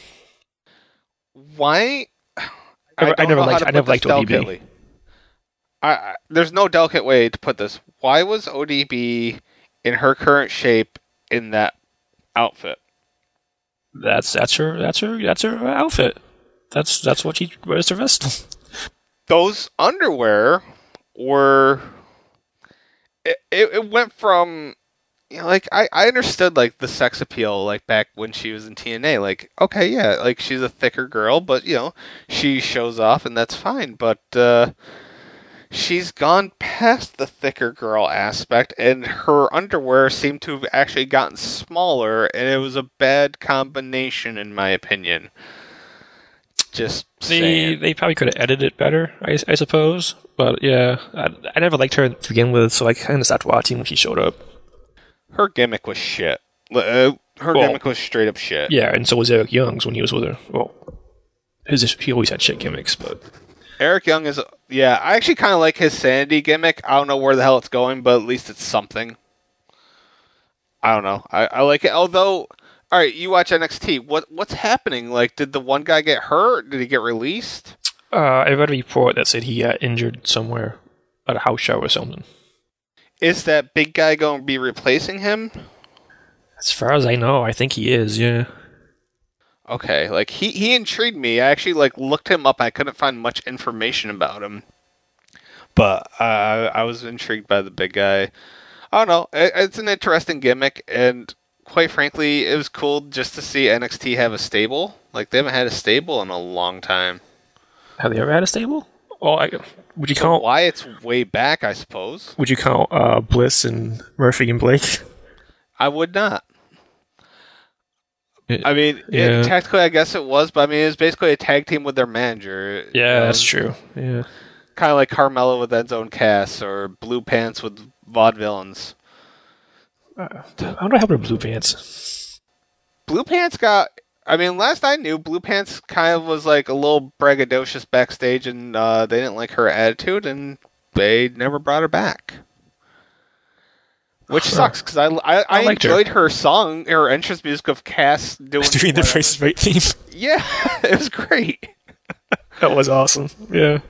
Why? I, I, I never liked. I never liked O D B. I, I, there's no delicate way to put this. Why was O D B in her current shape in that outfit? That's that's her. That's her. That's her outfit. That's that's what she wears to wrestle. Those underwear were. It, it, it went from you know, like I, I understood like the sex appeal like back when she was in T N A. Like, okay, yeah, like she's a thicker girl, but you know, she shows off and that's fine. But uh, she's gone past the thicker girl aspect, and her underwear seemed to have actually gotten smaller, and it was a bad combination in my opinion. Just They saying. they probably could have edited it better, I, I suppose. But yeah, I, I never liked her to begin with, so I kind of stopped watching when she showed up. Her gimmick was shit. Uh, her Well, gimmick was straight up shit. Yeah, and so was Eric Young's when he was with her. Well, his he always had shit gimmicks, but Eric Young is, yeah, I actually kind of like his sanity gimmick. I don't know where the hell it's going, but at least it's something. I don't know. I, I like it. Although, all right, you watch N X T. What what's happening? Like, did the one guy get hurt? Did he get released? uh, I read a report that said he got injured somewhere at a house show or something. Is that big guy going to be replacing him? As far as I know, I think he is. Yeah. Okay, like he, he intrigued me. I actually like looked him up. I couldn't find much information about him, but uh, I was intrigued by the big guy. I don't know. It, it's an interesting gimmick, and quite frankly, it was cool just to see N X T have a stable. Like they haven't had a stable in a long time. Have they ever had a stable? Oh, I, would you So count? why it's way back, I suppose. Would you count uh, Bliss and Murphy and Blake? I would not. I mean, Yeah. it, technically, I guess it was, but I mean, it was basically a tag team with their manager. Yeah, you know, that's true. Yeah. Kind of like Carmella with Enzo and Cass, or Blue Pants with Vaudevillains. Uh, how do I have her Blue Pants? Blue Pants got. I mean, last I knew, Blue Pants kind of was like a little braggadocious backstage, and uh, they didn't like her attitude, and they never brought her back. Which Huh. sucks, because I, I, I, I liked her. enjoyed her. song, her entrance music of Cass doing, Doing the whatever. Price is Right theme. Yeah, it was great. That was awesome. Yeah.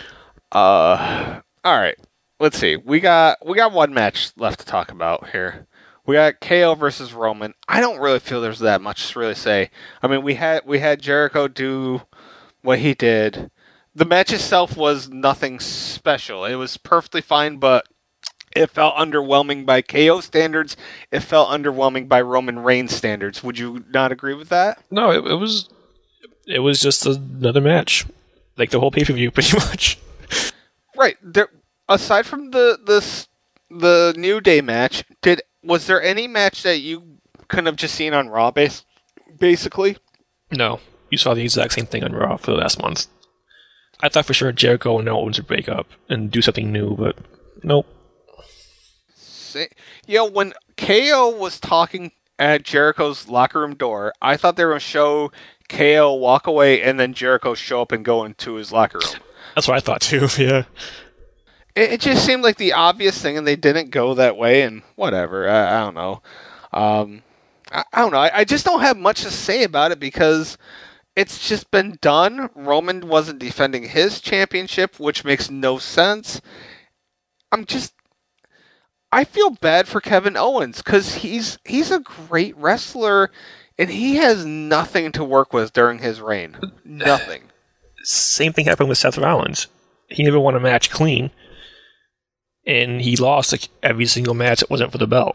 Uh, all right. Let's see. We got we got one match left to talk about here. We got K O versus Roman. I don't really feel there's that much to really say. I mean, we had we had Jericho do what he did. The match itself was nothing special. It was perfectly fine, but it felt underwhelming by K O standards. It felt underwhelming by Roman Reigns standards. Would you not agree with that? No, it, it was it was just another match, like the whole pay per view, pretty much. Right. There, aside from the this the New Day match, did was there any match that you couldn't have just seen on Raw? Base, basically. No, you saw the exact same thing on Raw for the last month. I thought for sure Jericho and Owens would break up and do something new, but nope. Say, you know, when K O was talking at Jericho's locker room door, I thought they were going to show K O walk away and then Jericho show up and go into his locker room. That's what I thought too. Yeah. It, it just seemed like the obvious thing, and they didn't go that way. And whatever, I, I don't know. Um, I, I don't know. I, I just don't have much to say about it because it's just been done. Roman wasn't defending his championship, which makes no sense. I'm just. I feel bad for Kevin Owens because he's he's a great wrestler, and he has nothing to work with during his reign. Nothing. Same thing happened with Seth Rollins. He never won a match clean, and he lost like every single match that wasn't for the belt.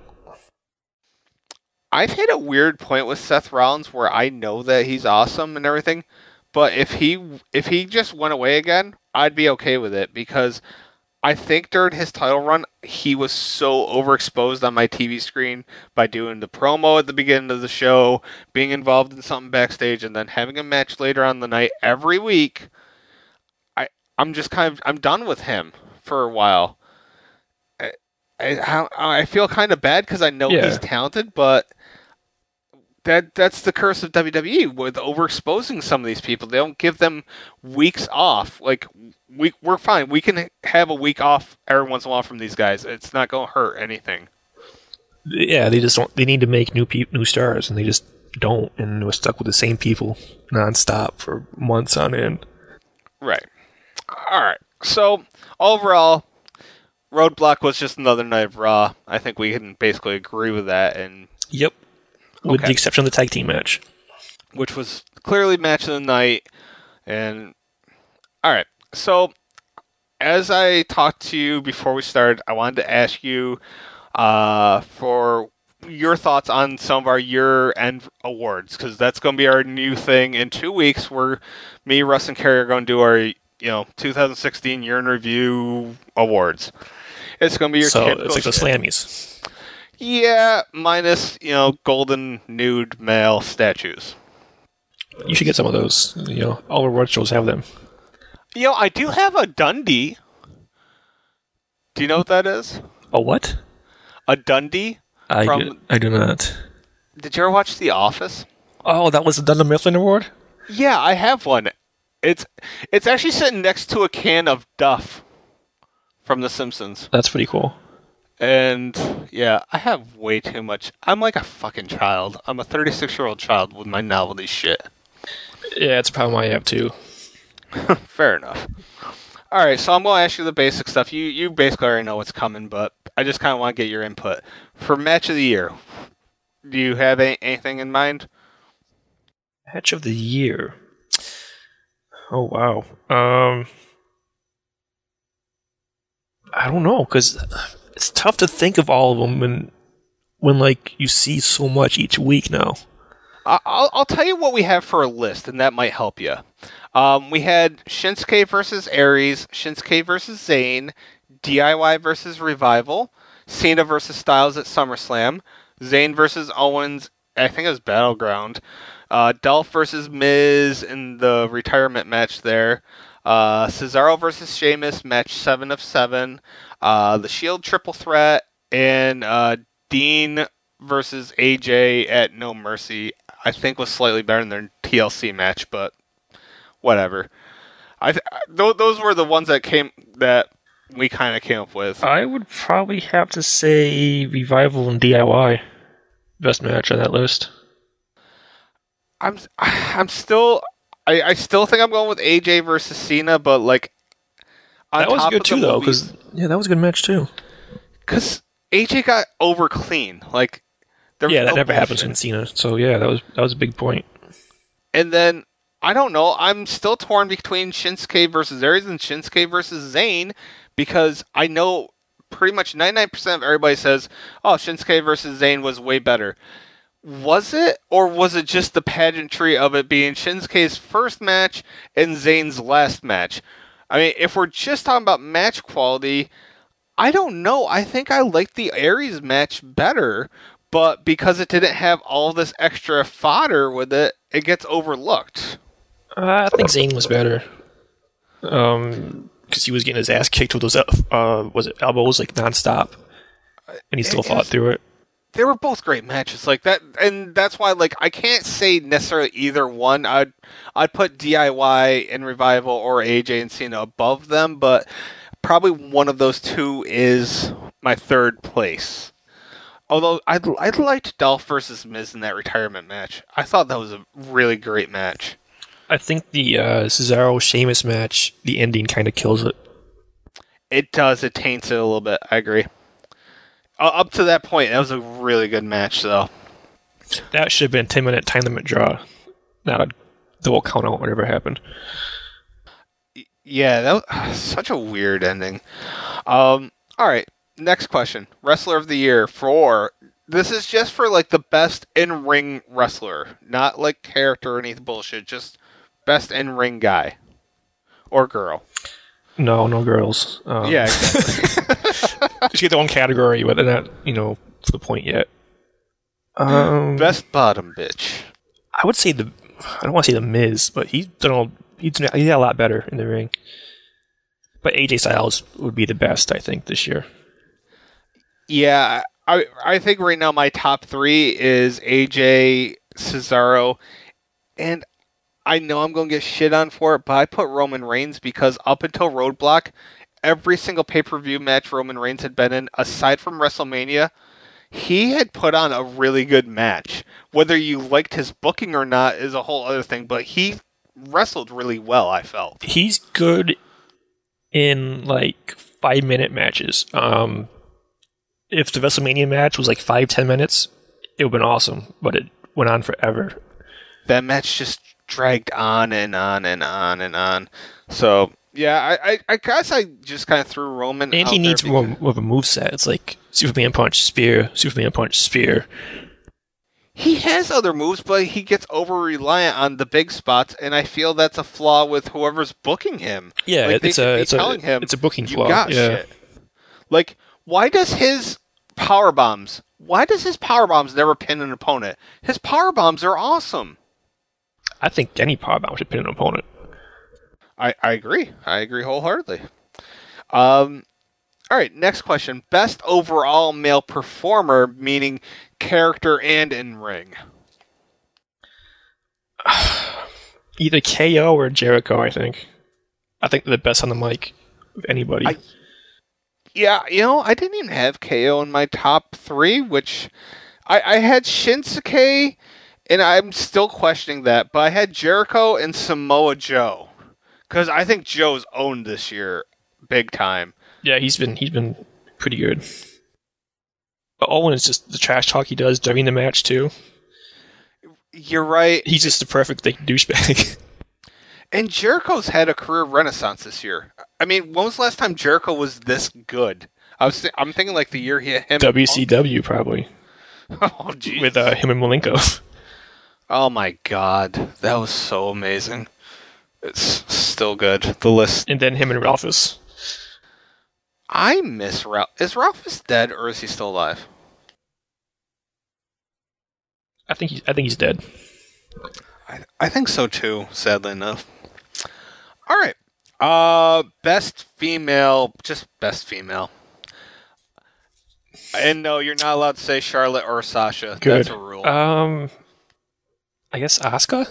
I've hit a weird point with Seth Rollins where I know that he's awesome and everything, but if he if he just went away again, I'd be okay with it because I think during his title run, he was so overexposed on my T V screen by doing the promo at the beginning of the show, being involved in something backstage, and then having a match later on the night every week. I I'm just kind of I'm done with him for a while. I I, I feel kind of bad because I know Yeah. he's talented, but that that's the curse of W W E with overexposing some of these people. They don't give them weeks off. Like we we're fine. We can have a week off every once in a while from these guys. It's not going to hurt anything. Yeah, they just don't. They need to make new pe- new stars, and they just don't. And we're stuck with the same people nonstop for months on end. Right. All right. So overall, Roadblock was just another night of Raw. I think we can basically agree with that, and Yep. With Okay. the exception of the tag team match. which was clearly match of the night. And all right. So as I talked to you before we started, I wanted to ask you uh, for your thoughts on some of our year-end awards, because that's going to be our new thing in two weeks. Where me, Russ, and Carrie are going to do our, you know, two thousand sixteen year in review awards. It's going to be your so typical it's like the shit. Slammies. Yeah, minus, you know, golden nude male statues. You should get some of those. You know, all award shows have them. You know, I do have a Dundee. Do you know what that is? A what? A Dundee? I, from, do, I do not. Did you ever watch The Office? Oh, that was the Dunder Mifflin Award? Yeah, I have one. It's it's actually sitting next to a can of Duff from The Simpsons. That's pretty cool. And, yeah, I have way too much. I'm like a fucking child. I'm a thirty-six-year-old child with my novelty shit. Yeah, it's a problem I have, too. Fair enough. All right, so I'm going to ask you the basic stuff. You you basically already know what's coming, but I just kind of want to get your input. For Match of the Year, do you have any, anything in mind? Match of the Year. Oh, wow. Um, I don't know, because it's tough to think of all of them when, when like, you see so much each week now. I'll, I'll tell you what we have for a list, and that might help you. Um, we had Shinsuke versus Aries, Shinsuke versus Zayn, D I Y versus Revival, Cena versus Styles at SummerSlam, Zayn versus Owens, I think it was Battleground, uh, Dolph versus Miz in the retirement match there, uh, Cesaro versus Sheamus, match seven of seven, uh, the Shield triple threat, and uh, Dean versus A J at No Mercy. I think was slightly better than their T L C match, but whatever. I th- th- those were the ones that came that we kind of came up with. I would probably have to say Revival and D I Y best match on that list. I'm I'm still I, I still think I'm going with A J versus Cena, but like on that was top good of too, the though. movies- Because yeah, that was a good match too. Because A J got over clean, like there was Yeah, that no never bullshit. happens in Cena. So yeah, that was that was a big point. And then I don't know. I'm still torn between Shinsuke versus Aries and Shinsuke versus Zayn because I know pretty much ninety-nine percent of everybody says, "Oh, Shinsuke versus Zayn was way better." Was it, or was it just the pageantry of it being Shinsuke's first match and Zayn's last match? I mean, if we're just talking about match quality, I don't know. I think I liked the Aries match better, but because it didn't have all this extra fodder with it, it gets overlooked. Uh, I think Zayn was better. Um, because he was getting his ass kicked with those uh, was it elbows like nonstop, and he still It fought was- through it. They were both great matches like that, and that's why like I can't say necessarily either one. I'd I'd put D I Y and Revival or A J and Cena above them, but probably one of those two is my third place. Although I'd I'd liked Dolph versus Miz in that retirement match. I thought that was a really great match. I think the uh, Cesaro Sheamus match, the ending kind of kills it. It does. It taints it a little bit. I agree. Uh, up to that point, that was a really good match, though. That should have been a ten minute time limit draw, not a double count out, whatever happened. Yeah, that was such a weird ending. Um, all right, next question. Wrestler of the Year for... This is just for, like, the best in-ring wrestler. Not, like, character or any bullshit. Just best in-ring guy. Or girl. No, no girls. Um, Yeah, exactly. just get the one category, but they're not, you know, to the point yet. Um, Best bottom bitch. I would say the. I don't want to say the Miz, but he's done all. He's done, he did a lot better in the ring. But A J Styles would be the best, I think, this year. Yeah, I I think right now my top three is A J, Cesaro, and I know I'm going to get shit on for it, but I put Roman Reigns because up until Roadblock, every single pay-per-view match Roman Reigns had been in, aside from WrestleMania, he had put on a really good match. Whether you liked his booking or not is a whole other thing, but he wrestled really well, I felt. He's good in, like, five-minute matches. Um, if the WrestleMania match was, like, five, ten minutes, it would have been awesome, but it went on forever. That match just dragged on and on and on and on. So, Yeah, I, I, I guess I just kind of threw Roman And out he needs there more, because more of a moveset. It's like Superman punch, spear, Superman punch, spear. he has other moves, but he gets over reliant on the big spots, and I feel that's a flaw with whoever's booking him. Yeah, like they it's should a be it's telling a him, it's a booking "You flaw. got Yeah. shit." Like, why does his power bombs? Why does his power bombs never pin an opponent? His power bombs are awesome. I think any power bomb should pin an opponent. I, I agree. I agree wholeheartedly. Um, all right, next question. Best overall male performer, meaning character and in ring. Either K O or Jericho, I think. I think they're the best on the mic of anybody. I, yeah, you know, I didn't even have K O in my top three, which I, I had Shinsuke, and I'm still questioning that, but I had Jericho and Samoa Joe. Because I think Joe's owned this year big time. Yeah, he's been he's been pretty good. But Owen is just the trash talk he does during the match too. You're right. He's just the perfect like, douchebag. And Jericho's had a career renaissance this year. I mean, when was the last time Jericho was this good? I was th- I'm thinking like the year he had him. W C W probably. Oh, jeez. With uh, him and Malenko. Oh my god, that was so amazing. It's still good. The list. And then him and Ralphus. I miss Ralph. Is Ralphus dead or is he still alive? I think he's I think he's dead. I, I think so too, sadly enough. All right. Uh, best female, just best female. And no, you're not allowed to say Charlotte or Sasha. Good. That's a rule. Um, I guess Asuka.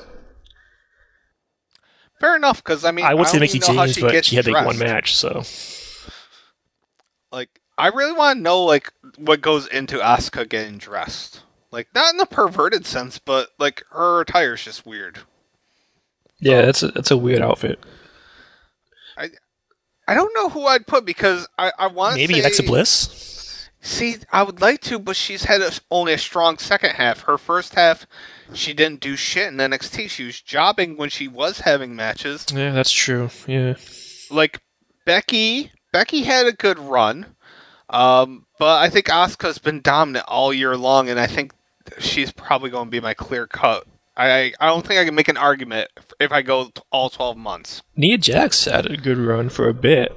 Fair enough, because I mean, I would say don't Mickey even know how James, she but gets she had like one dressed. match, so Like, I really want to know like what goes into Asuka getting dressed. Like, not in a perverted sense, but like her attire's just weird. yeah, that's a that's a weird outfit. I I don't know who I'd put because I I want to Maybe say, Alexa Bliss. See, I would like to, but she's had a, only a strong second half. Her first half, she didn't do shit in N X T. She was jobbing when she was having matches. Yeah, that's true. Yeah, Like Becky, Becky had a good run, um, but I think Asuka's been dominant all year long, and I think she's probably going to be my clear cut. I I don't think I can make an argument if I go all twelve months. Nia Jax had a good run for a bit.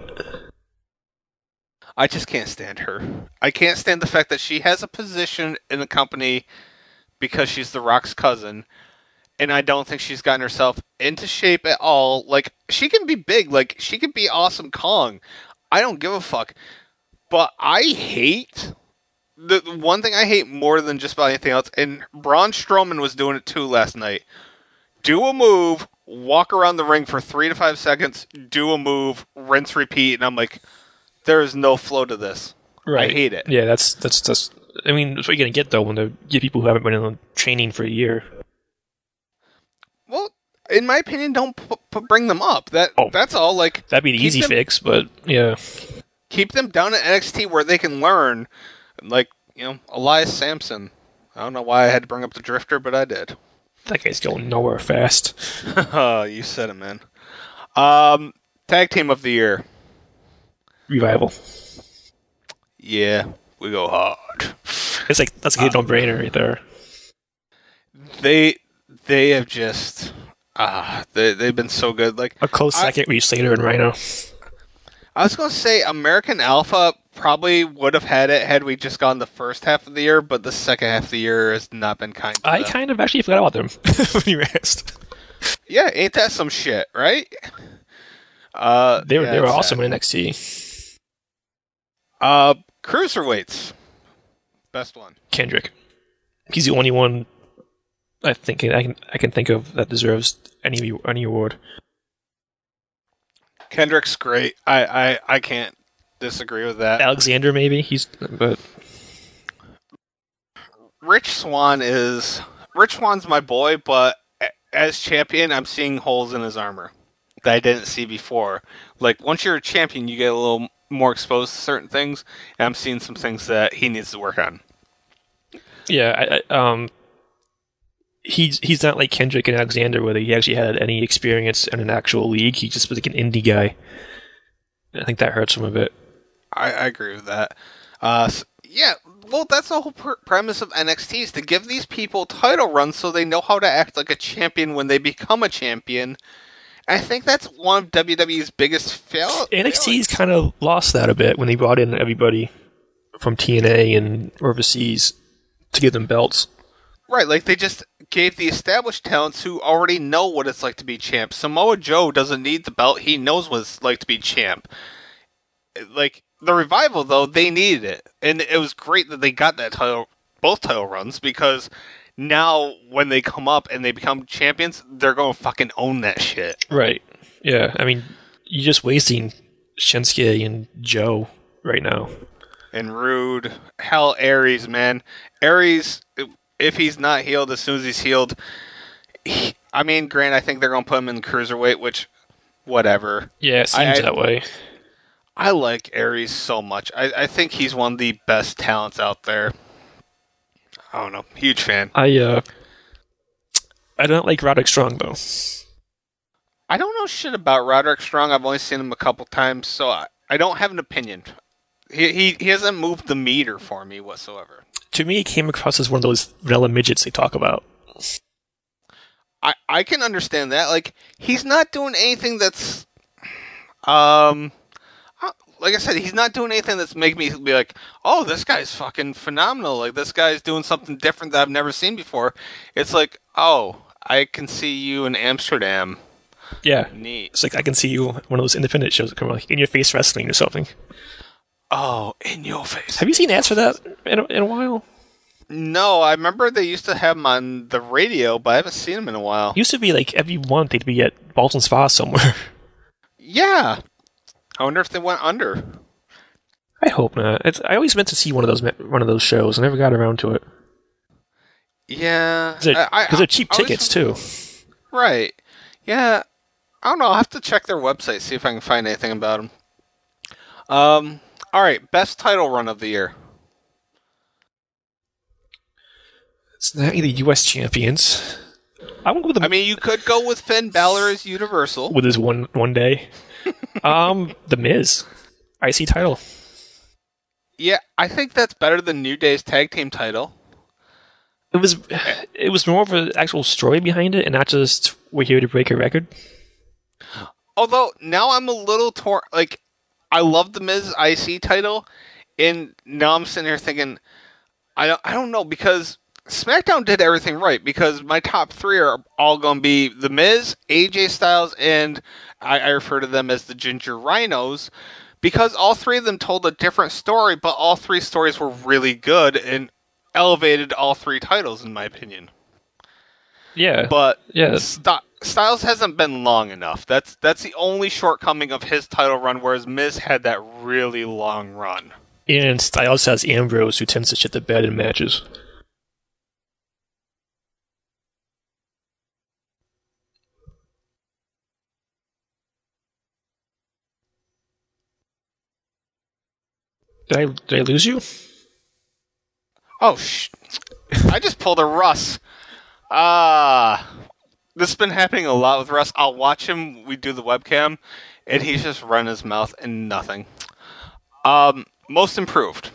I just can't stand her. I can't stand the fact that she has a position in the company because she's The Rock's cousin, and I don't think she's gotten herself into shape at all. Like, she can be big. Like, she can be Awesome Kong. I don't give a fuck. But I hate... The the one thing I hate more than just about anything else, and Braun Strowman was doing it too last night. Do a move, walk around the ring for three to five seconds, do a move, rinse, repeat, and I'm like... There is no flow to this. Right. I hate it. Yeah, that's that's that's. I mean, that's what you're gonna get though when they get people who haven't been in training for a year. Well, in my opinion, don't p- p- bring them up. That Oh. that's all. Like, That'd be the keep easy them, fix, but yeah, Keep them down at N X T where they can learn. Like, you know, Elias Sampson. I don't know why I had to bring up the Drifter, but I did. that guy's going nowhere fast. You said it, man. Um, tag team of the year. Revival. Yeah, we go hard. It's like that's a uh, no-brainer right there. They they have just ah uh, they they've been so good. Like a close I, second, were Slater and Rhino. I was gonna say American Alpha probably would have had it had we just gone the first half of the year, but the second half of the year has not been kind. To I them. kind of actually forgot about them when you asked. Yeah, ain't that some shit, right? Uh, they were yeah, they were awesome sad. in N X T. Uh, cruiserweights, best one. Kendrick. He's the only one I think I can I can think of that deserves any any award. Kendrick's great. I, I, I can't disagree with that. Alexander maybe he's but Rich Swann is Rich Swann's my boy, but as champion, I'm seeing holes in his armor that I didn't see before. Like once you're a champion, you get a little more exposed to certain things, and I'm seeing some things that he needs to work on. Yeah, I, I, um, he's he's not like Kendrick and Alexander, where he actually had any experience in an actual league. He just was like an indie guy. I think that hurts him a bit. I, I agree with that. Uh, so, yeah, well, that's the whole pr- premise of N X T, is to give these people title runs so they know how to act like a champion when they become a champion. I think that's one of W W E's biggest fail- N X T's failings. kind of lost that a bit when they brought in everybody from T N A and overseas to give them belts. Right, like they just gave the established talents who already know what it's like to be champ. Samoa Joe doesn't need the belt. He knows what it's like to be champ. Like, the Revival, though, they needed it. And it was great that they got that title, both title runs, because now when they come up and they become champions, they're going to fucking own that shit. Right. Yeah, I mean, you're just wasting Shinsuke and Joe right now. And Rude. Hell, Aries, man. Aries, if he's not healed, as soon as he's healed, he, I mean, Grant, I think they're going to put him in cruiserweight, which, whatever. Yeah, it seems I, that way. I like Aries so much. I, I think he's one of the best talents out there. I don't know. Huge fan. I, uh... I don't like Roderick Strong, though. I don't know shit about Roderick Strong. I've only seen him a couple times, so I, I don't have an opinion. He, he he hasn't moved the meter for me whatsoever. To me, he came across as one of those vanilla midgets they talk about. I, I can understand that. Like, he's not doing anything that's... Um... Like I said, he's not doing anything that's making me be like, oh, this guy's fucking phenomenal. Like, this guy's doing something different that I've never seen before. It's like, oh, I can see you in Amsterdam. Yeah. Neat. It's like I can see you one of those independent shows that come out, like In Your Face Wrestling or something. Oh, In Your Face. Have you seen ads for that in a, in a while? No, I remember they used to have him on the radio, but I haven't seen him in a while. It used to be like every month they'd be at Boston Spa somewhere. Yeah. I wonder if they went under. I hope not. It's, I always meant to see one of those one of those shows. I never got around to it. Yeah. Because they're cheap I, I tickets, too. Right. Yeah. I don't know. I'll have to check their website, see if I can find anything about them. Um. All right. Best title run of the year. It's not the U S champions. I went with the, I mean, you could go with Finn Balor as Universal. with his one one day. um, The Miz, I C title. Yeah, I think that's better than New Day's tag team title. It was it was more of an actual story behind it, and not just we're here to break a record. Although now I'm a little torn. Like, I love the Miz I C title, and now I'm sitting here thinking, I don't, I don't know, because SmackDown did everything right, because my top three are all going to be The Miz, A J Styles, and I, I refer to them as the Ginger Rhinos, because all three of them told a different story, but all three stories were really good and elevated all three titles, in my opinion. Yeah, But yeah. St- Styles hasn't been long enough. That's that's the only shortcoming of his title run, whereas Miz had that really long run. And Styles has Ambrose, who tends to shit the bed in matches. Did I did I lose you? Oh, sh! I just pulled a Russ. Ah, this has been happening a lot with Russ. I'll watch him. We do the webcam, and he's just run his mouth and nothing. Um, most improved.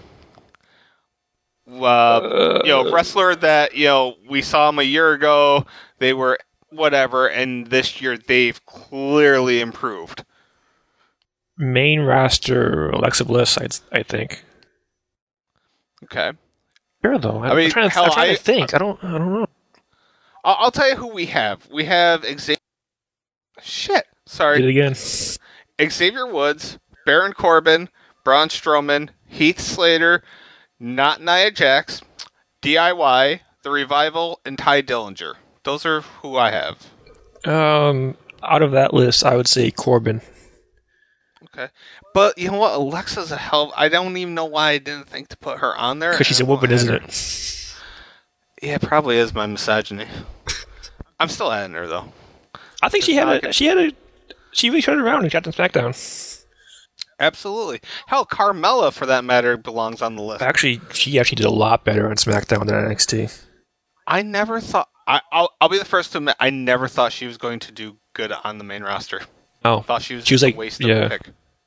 Uh, you know, wrestler that you know we saw him a year ago. They were whatever, and this year they've clearly improved. Main roster Alexa Bliss, I'd, I think. Okay. Sure, though. I'm I mean, trying, to, hell, I'm trying I- to think. I don't. I don't know. I'll, I'll tell you who we have. We have Xavier. Shit. Sorry. Did it again. Xavier Woods, Baron Corbin, Braun Strowman, Heath Slater, not Nia Jax, D I Y, The Revival, and Ty Dillinger. Those are who I have. Um, out of that list, I would say Corbin. Okay. But you know what? Alexa's a hell. I don't even know why I didn't think to put her on there. Because she's a woman, isn't it? Yeah, it probably is my misogyny. I'm still adding her, though. I think she had a. She had a. She really turned around and got them SmackDown. Absolutely. Hell, Carmella, for that matter, belongs on the list. Actually, she actually did a lot better on SmackDown than N X T. I never thought... I, I'll I'll be the first to admit I never thought she was going to do good on the main roster. Oh, Thought she was, she was just like, a waste yeah. of a pick.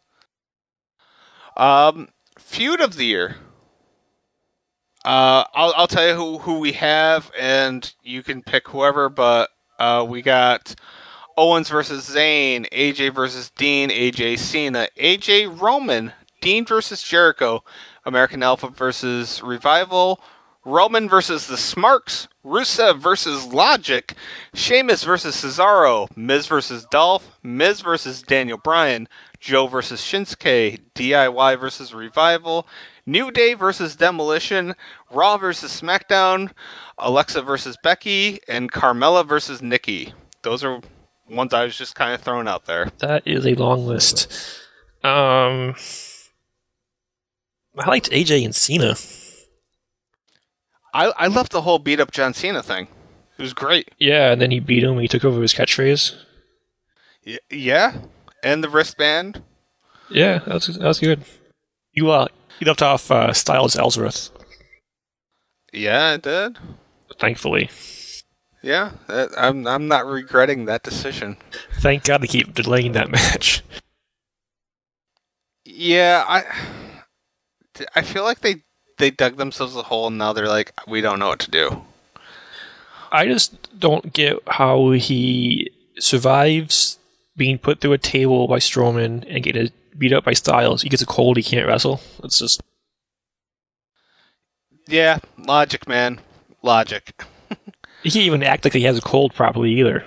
Um, feud of the year. Uh, I'll I'll tell you who, who we have, and you can pick whoever. But uh, we got Owens versus Zayn, A J versus Dean, A J Cena, A J Roman, Dean versus Jericho, American Alpha versus Revival, Roman versus the Smarks, Rusev versus Logic, Sheamus versus Cesaro, Miz versus Dolph, Miz versus Daniel Bryan, Joe versus Shinsuke, D I Y versus Revival, New Day versus Demolition, Raw versus SmackDown, Alexa versus Becky, and Carmella versus Nikki. Those are ones I was just kind of throwing out there. That is a long list. Um, I liked A J and Cena. I I loved the whole beat up John Cena thing. It was great. Yeah, and then he beat him and he took over his catchphrase. Y- yeah, and the wristband. Yeah, that was, that was good. You uh, you left off uh, Styles Ellsworth, Yeah, it did. thankfully. Yeah, that, I'm I'm not regretting that decision. Thank God they keep delaying that match. Yeah, I I feel like they they dug themselves a hole and now they're like, we don't know what to do. I just don't get how he survives being put through a table by Strowman and getting beat up by Styles. He gets a cold, he can't wrestle. It's just... Yeah, logic, man. Logic. He can't even act like he has a cold properly either.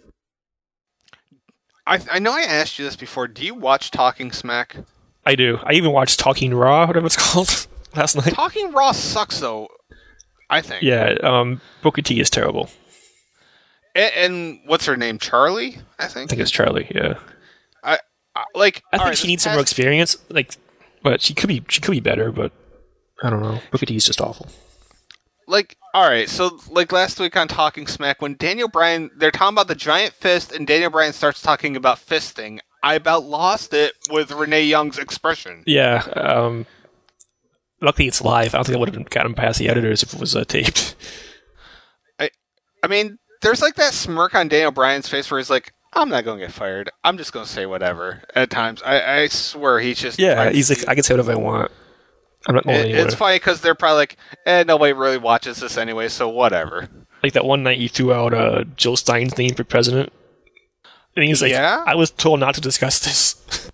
I I know I asked you this before. Do you watch Talking Smack? I do. I even watched Talking Raw, whatever it's called, last night. Talking Raw sucks, though, I think. Yeah, um, Booker T is terrible. And, and what's her name? Charlie, I I think? think it's Charlie, yeah. I, I Like, I think right, she this needs some past- more experience, like, but she could be she could be better, but I don't know. Booker T is just awful. Like, alright, so, like, last week on Talking Smack, when Daniel Bryan, they're talking about the giant fist, and Daniel Bryan starts talking about fisting, I about lost it with Renee Young's expression. Yeah, um, luckily it's live. I don't think I would have gotten past the editors if it was uh, taped. I, I mean, there's, like, that smirk on Daniel Bryan's face where he's like, I'm not going to get fired. I'm just going to say whatever at times. I, I swear he's just... Yeah, he's like, I can say whatever I want. I'm not going It, anywhere. it's funny because they're probably like, eh, nobody really watches this anyway, so whatever. Like that one night he threw out uh, Jill Stein's name for president. And he's like, Yeah? I was told not to discuss this.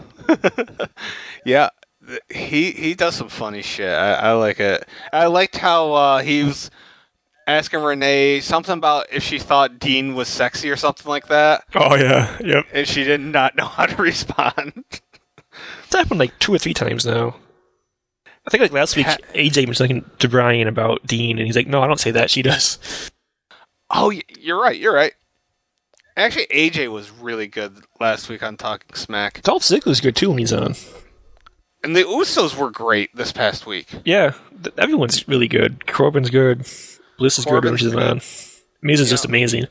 Yeah, th- he he does some funny shit. I, I like it. I liked how uh, he was asking Renee something about if she thought Dean was sexy or something like that, Oh, yeah. Yep. and she did not know how to respond. It's happened like two or three times now. I think like last week, Ha- A J was talking to Brian about Dean, and he's like, no, I don't say that. She does. Oh, y- you're right. You're right. Actually, A J was really good last week on Talking Smack, Dolph Ziggler's good too when he's on. and the Usos were great this past week. Yeah, th- everyone's really good. Corbin's good. Bliss is good when Corbin's she's good. on. Miz is Yeah. just amazing.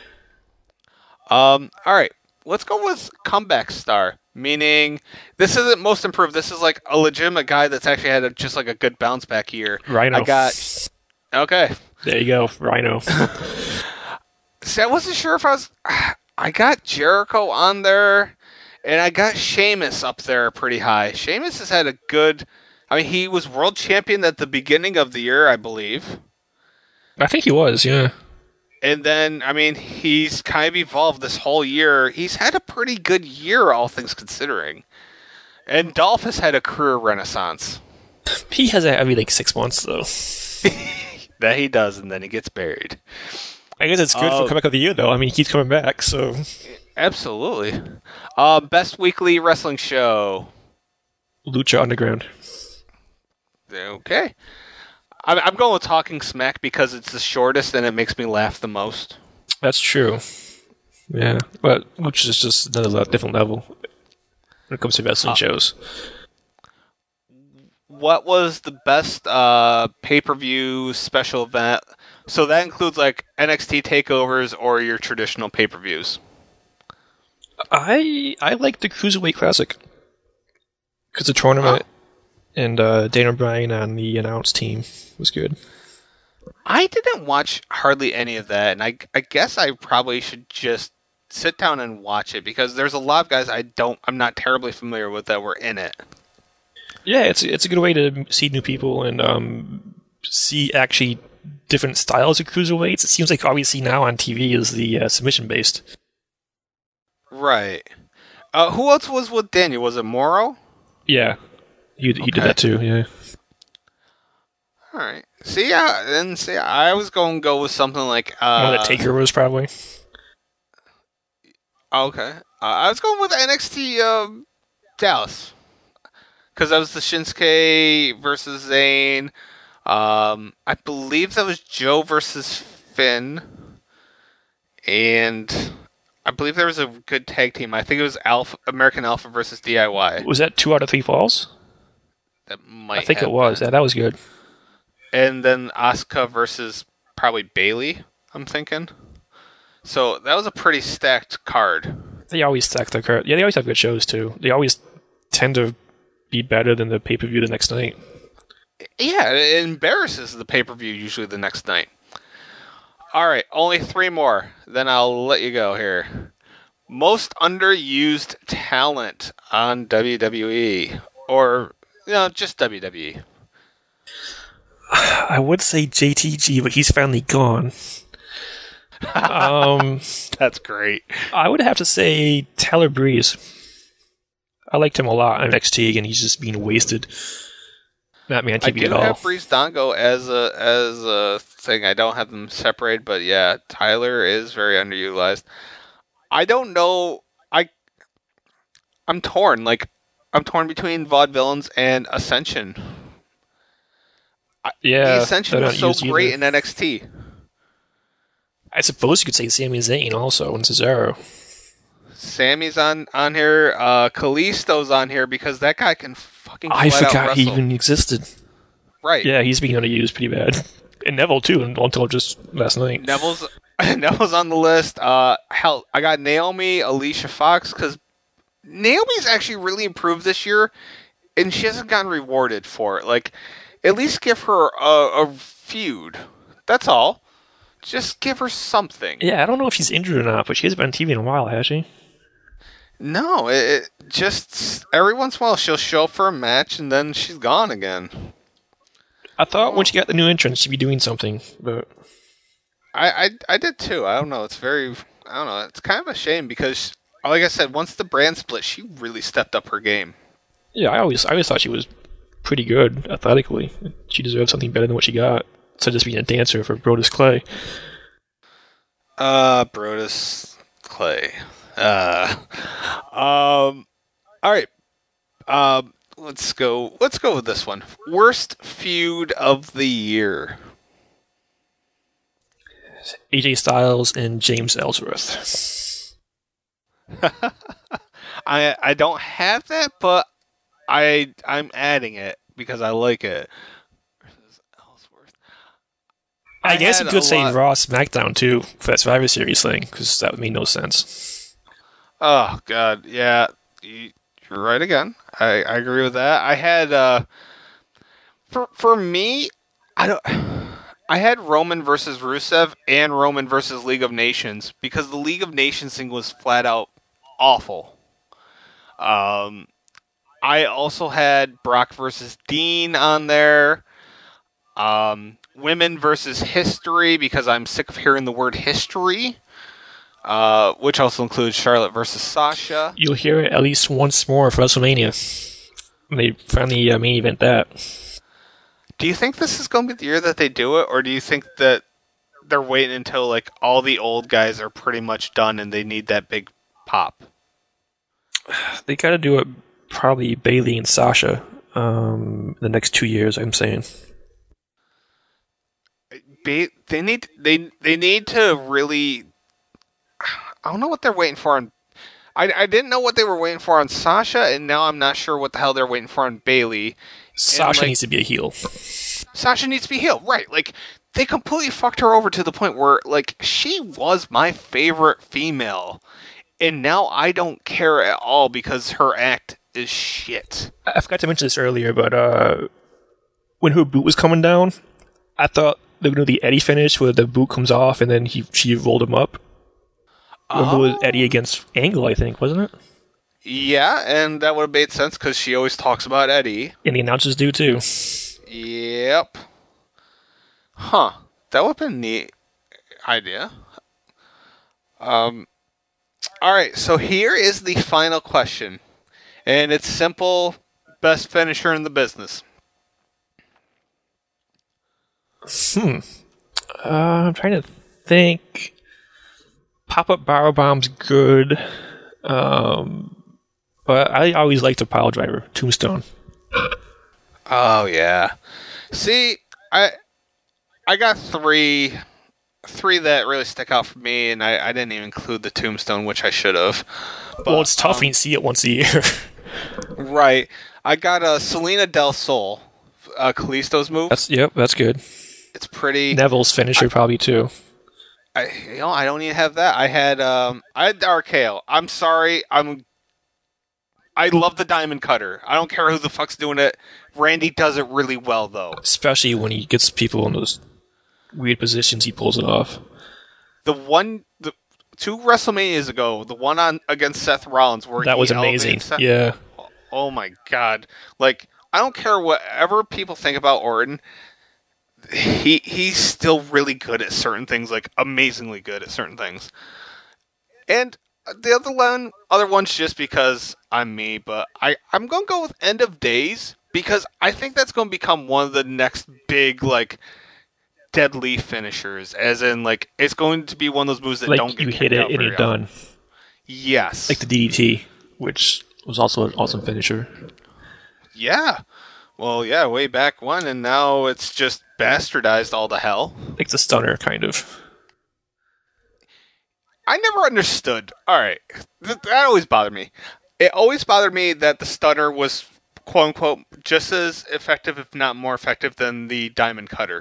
Um, all right, let's go with comeback star. Meaning, this isn't most improved. This is like a legitimate guy that's actually had a, just like a good bounce back year. Rhino. I got okay. There you go, Rhino. See, I wasn't sure if I was. I got Jericho on there, and I got Sheamus up there pretty high. Sheamus has had a good. I mean, he was world champion at the beginning of the year, I believe. I think he was, yeah. And then, I mean, he's kind of evolved this whole year. He's had a pretty good year, all things considering. And Dolph has had a career renaissance. He has that every like six months though. That he does, and then he gets buried. I guess it's good Oh. for comeback of the year though. I mean, he keeps coming back, so Absolutely. Uh, best weekly wrestling show. Lucha Underground. Okay. I'm, I'm going with Talking Smack because it's the shortest and it makes me laugh the most. That's true. Yeah, but Lucha is just another le- different level when it comes to wrestling Uh, shows. What was the best uh, pay-per-view special event? So that includes like N X T takeovers or your traditional pay-per-views. I I like the Cruiserweight Classic because the tournament and uh, Daniel Bryan on the announced team was good. I didn't watch hardly any of that, and I, I guess I probably should just sit down and watch it because there's a lot of guys I don't, I'm not terribly familiar with that were in it. Yeah, it's it's a good way to see new people and um, see actually different styles of cruiserweights. It seems like obviously now on T V is the uh, submission based. Right. Uh, who else was with Daniel? Was it Morrow? Yeah, he he Okay. did that too. Yeah. All right. See, yeah, and see, I was going to go with something like. Uh, One that Taker was probably. Okay. Uh, I was going with N X T uh, Dallas. Because that was the Shinsuke versus Zayn. Um, I believe that was Joe versus Finn. And I believe there was a good tag team. I think it was Alpha, American Alpha versus D I Y. Was that two out of three falls? That might I think have it was. been. Yeah, that was good. And then Asuka versus probably Bailey, I'm thinking. So that was a pretty stacked card. They always stack their card. Yeah, they always have good shows too. They always tend to be better than the pay-per-view the next night. Yeah, it embarrasses the pay-per-view usually the next night. All right, only three more. Then I'll let you go here. Most underused talent on W W E. Or, you know, just W W E. I would say J T G, but he's finally gone. um, That's great. I would have to say Tyler Breeze. I liked him a lot on N X T, and he's just being wasted. Not me on T V I do at all. have Breeze Dongo as a as a thing. I don't have them separated, but yeah, Tyler is very underutilized. I don't know. I I'm torn. Like I'm torn between Vaudevillains and Ascension. Yeah, the Ascension they're was not so used great either. in N X T. I suppose you could say Sami Zayn also and Cesaro. Sammy's on on here. Uh, Kalisto's on here because that guy can fucking. I flat out forgot he wrestle. even existed. Right. Yeah, he's being underused pretty bad. And Neville too, until just last night. Neville's Neville's on the list. Uh, hell, I got Naomi, Alicia Fox because Naomi's actually really improved this year, and she hasn't gotten rewarded for it. Like, at least give her a, a feud. That's all. Just give her something. Yeah, I don't know if she's injured or not, but she hasn't been on T V in a while, has she? No, it, it just every once in a while she'll show up for a match and then she's gone again. I thought when she got the new entrance she'd be doing something, but I, I I did too. I don't know. It's very I don't know. It's kind of a shame because, like I said, once the brand split, she really stepped up her game. yeah, I always I always thought she was pretty good athletically. She deserved something better than what she got. Instead of just being a dancer for Brodus Clay. Uh, Brodus Clay. Uh, um, all right. Um, let's go. Let's go with this one. Worst feud of the year. A J Styles and James Ellsworth. I I don't have that, but I I'm adding it because I like it. I, I guess you had could a say lot- Raw SmackDown too for that Survivor Series thing, because that would make no sense. Oh God, yeah, you- you're right again. I, I agree with that. I had uh, for for me, I don't. I had Roman versus Rusev and Roman versus League of Nations because the League of Nations thing was flat out awful. Um, I also had Brock versus Dean on there. Um, women versus history because I'm sick of hearing the word history. Uh, which also includes Charlotte versus Sasha. You'll hear it at least once more for WrestleMania. When they finally uh, main event that. Do you think this is going to be the year that they do it, or do you think that they're waiting until like all the old guys are pretty much done and they need that big pop? They got to do it probably Bailey and Sasha um, the next two years, I'm saying. Ba- They need they they need to really. I don't know what they're waiting for on. I, I didn't know what they were waiting for on Sasha, and now I'm not sure what the hell they're waiting for on Bailey. Sasha like- needs to be a heel. Sasha needs to be healed, right? Like they completely fucked her over to the point where like she was my favorite female, and now I don't care at all because her act is shit. I forgot to mention this earlier, but uh, when her boot was coming down, I thought they're gonna do the Eddie finish where the boot comes off and then he she rolled him up. Remember Oh. with Eddie against Angle, I think, wasn't it? Yeah, and that would have made sense because she always talks about Eddie. And the announcers do too. Yep. Huh. That would have been a neat idea. Um. All right, so here is the final question. And it's simple. Best finisher in the business. Hmm. Uh, I'm trying to think. Pop-up barrel bomb's good. Um, but I always liked a pile driver, Tombstone. Oh, yeah. See, I I got three three that really stick out for me, and I, I didn't even include the Tombstone, which I should have. Well, it's tough um, when you see it once a year. Right. I got a Selena Del Sol, uh, Kalisto's move. That's yep, that's good. It's pretty. Neville's finisher I, probably too. I you know I don't even have that. I had um I had R K O. I'm sorry. I'm. I love the Diamond Cutter. I don't care who the fuck's doing it. Randy does it really well though. Especially when he gets people in those weird positions, he pulls it off. The one, the two WrestleManias ago, the one on against Seth Rollins, where That he was elevated amazing. Seth, Yeah. Oh my god! Like I don't care whatever people think about Orton. He he's still really good at certain things, like amazingly good at certain things. And the other one, other one's just because I'm me, but I I'm gonna go with End of Days because I think that's gonna become one of the next big like deadly finishers. As in, like it's going to be one of those moves that Like don't get you hit kicked it out and very you're often. done. Yes, Like the D D T, which was also an awesome finisher. yeah. Well, yeah, way back when, and now it's just bastardized all to hell. Like the stunner, kind of. I never understood. All right, Th- that always bothered me. It always bothered me that the stunner was quote unquote just as effective, if not more effective, than the diamond cutter.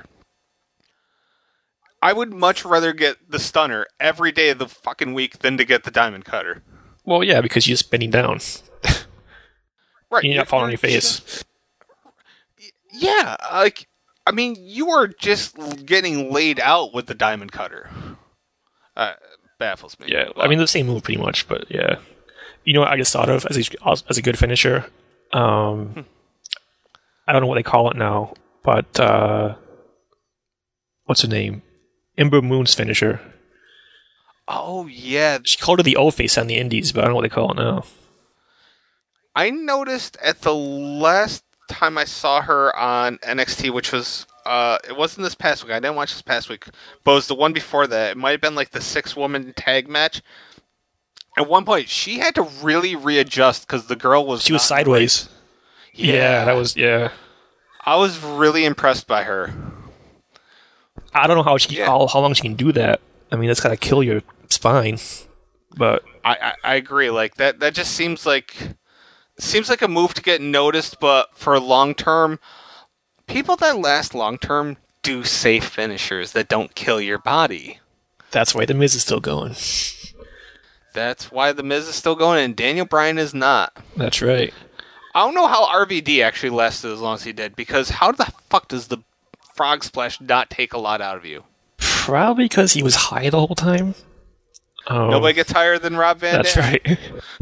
I would much rather get the stunner every day of the fucking week than to get the diamond cutter. Well, yeah, because you're just bending down. Right, You're not falling on your you're face. just- yeah, like I mean, you are just getting laid out with the diamond cutter. Uh, baffles me. Yeah, But- I mean the same move pretty much, but yeah. You know what I just thought of as a, as a good finisher? Um, I don't know what they call it now, but uh, what's her name? Ember Moon's finisher. oh yeah, She called her the O-Face on the Indies, but I don't know what they call it now. I noticed at the last time I saw her on N X T, which was, uh, it wasn't this past week. I didn't watch this past week, but it was the one before that. It might have been like the six-woman tag match. At one point, she had to really readjust because the girl was She was not sideways. right. Yeah, that was yeah. I was really impressed by her. I don't know how she Yeah. how, how long she can do that. I mean, that's gotta kill your spine. But I, I, I agree. Like that, that just seems like seems like a move to get noticed, but for long term, people that last long term do safe finishers that don't kill your body. that's why the Miz is still going. That's why the Miz is still going, and Daniel Bryan is not. That's right. I don't know how R V D actually lasted as long as he did, because how the fuck does the frog splash not take a lot out of you? Probably because he was high the whole time. Um, Nobody gets higher than Rob Van That's Dam. right.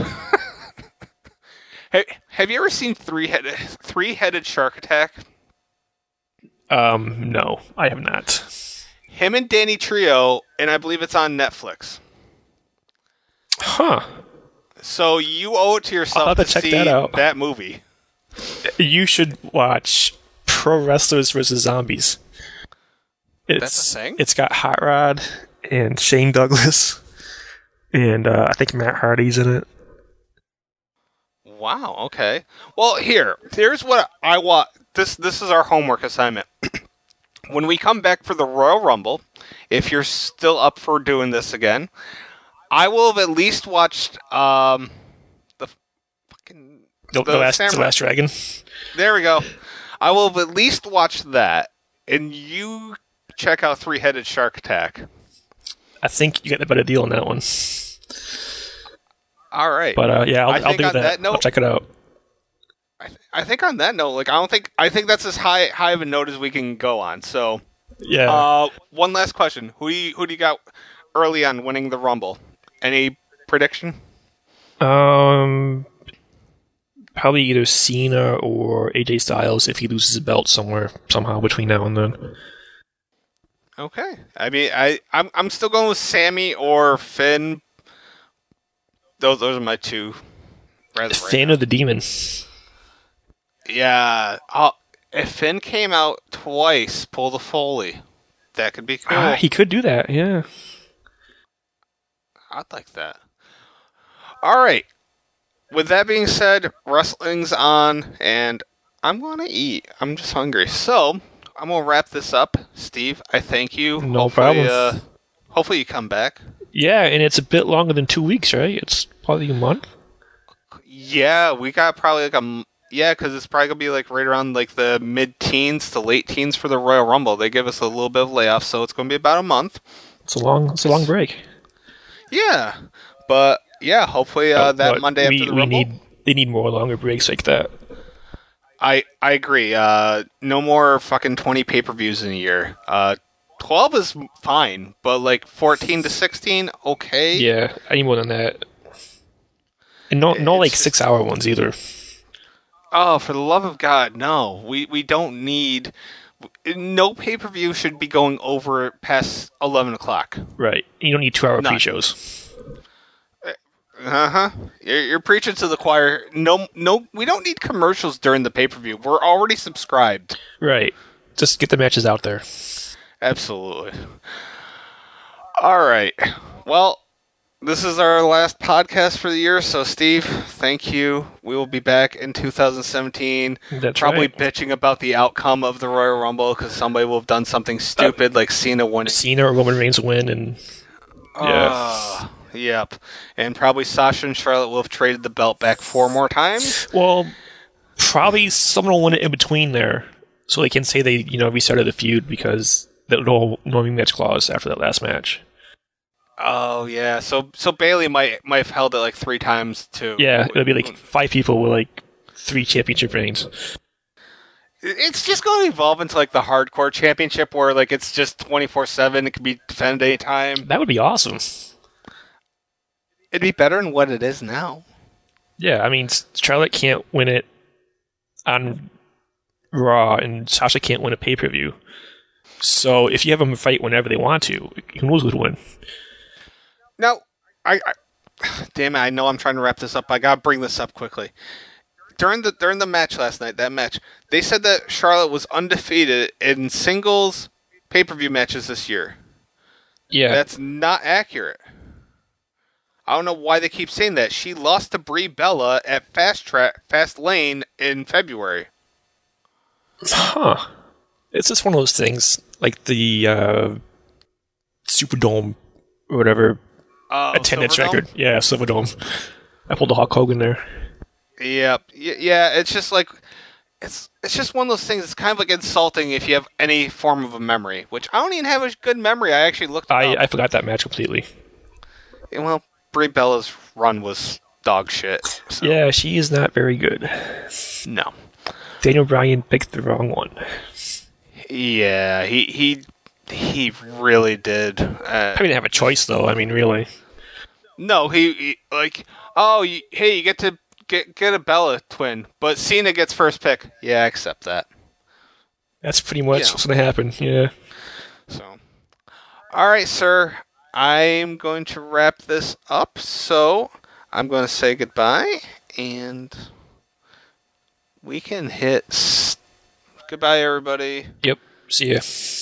Hey, have you ever seen three headed three headed shark attack? Um, no, I have not. Him and Danny Trio, and I believe it's on Netflix. Huh. So you owe it to yourself I'll have to, to check see that out. that movie. You should watch Pro Wrestlers versus Zombies. It's, That's a thing? It's got Hot Rod and Shane Douglas, and uh, I think Matt Hardy's in it. Wow. Okay. Well, here, here's what I want. This this is our homework assignment. When we come back for the Royal Rumble, if you're still up for doing this again, I will have at least watched um the fucking The, the, last, the Samurai- Last Dragon. There we go. I will have at least watched that, and you check out Three Headed Shark Attack. I think you get the better deal on that one. All right. But uh, yeah, I I'll, I'll think do on that. that note- I'll check it out. I, th- I think on that note, like I don't think I think that's as high high of a note as we can go on. So Yeah. Uh, one last question: Who do you who do you got early on winning the Rumble? Any prediction? Um, probably either Cena or A J Styles if he loses his belt somewhere somehow between now and then. Okay. I mean, I I'm I'm still going with Sammy or Finn. Those those are my two. Rather right Fan now. of the Demon. Yeah. I'll, if Finn came out twice, pull the Foley. That could be cool. Ah, he could do that. Yeah. I'd like that. All right. With that being said, wrestling's on, and I'm going to eat. I'm just hungry. So, I'm going to wrap this up. Steve, I thank you. No hopefully, problem. Uh, hopefully you come back. Yeah, and it's a bit longer than two weeks, right? It's probably a month. Yeah, we got probably like a... m- Yeah, because it's probably going to be like right around like the mid-teens to late teens for the Royal Rumble. They give us a little bit of layoff, so it's going to be about a month. It's a long, it's a long break. Yeah, but yeah, hopefully uh, But- that but Monday we, after the we Rumble... need they need more longer breaks like that. I I agree. Uh, no more fucking twenty pay per views in a year. Uh, twelve is fine, but like fourteen to sixteen, okay. Yeah, I need more than that. And no, no, It's like just- six hour ones either. Oh, for the love of God, no. We we don't need. No pay per view should be going over past eleven o'clock. Right. You don't need two hour None. pre shows. Uh huh. You're, you're preaching to the choir. No, no. We don't need commercials during the pay per view. We're already subscribed. Right. Just get the matches out there. Absolutely. All right. Well, this is our last podcast for the year. So, Steve, thank you. We will be back in two thousand seventeen. That's Probably right. bitching about the outcome of the Royal Rumble because somebody will have done something stupid like Cena winning. Cena or Roman Reigns win, and yeah. Uh, yep. And probably Sasha and Charlotte will have traded the belt back four more times. Well, probably someone will win it in between there, so they can say they, you know, restarted the feud because the no no rematch clause after that last match. Oh yeah. So so Bailey might might have held it like three times too. Yeah, it'll be like five people with like three championship reigns. It's just going to evolve into like the hardcore championship where like it's just twenty-four seven. It can be defended anytime. That would be awesome. It'd be better than what it is now. Yeah, I mean, Charlotte can't win it on Raw, and Sasha can't win a pay per view. So if you have them fight whenever they want to, who knows who'd win? Now, I, I damn it, I know I'm trying to wrap this up. I gotta bring this up quickly. During the during the match last night, that match, they said that Charlotte was undefeated in singles pay per view matches this year. Yeah, That's not accurate. I don't know why they keep saying that. She lost to Brie Bella at Fast Track, Fast Lane in February. huh? It's just one of those things, like the uh, Superdome or whatever Uh, attendance Silverdome? record. Yeah, Silverdome. I pulled the Hulk Hogan there. Yep. Y- Yeah, it's just like it's it's just one of those things. It's kind of like insulting if you have any form of a memory, which I don't even have a good memory. I actually looked. It I, up. I forgot that match completely. Yeah, well, Brie Bella's run was dog shit. So, Yeah, she is not very good. no. Daniel Bryan picked the wrong one. Yeah, he he he really did. Uh, I didn't have a choice, though. I mean, really. no, he, he like oh you, hey you get to get get a Bella twin, but Cena gets first pick. Yeah, I accept that. That's pretty much Yeah. what's going to happen. Yeah. So, all right, sir. I'm going to wrap this up. So, I'm going to say goodbye, and we can hit. S- goodbye, everybody. Yep. See ya.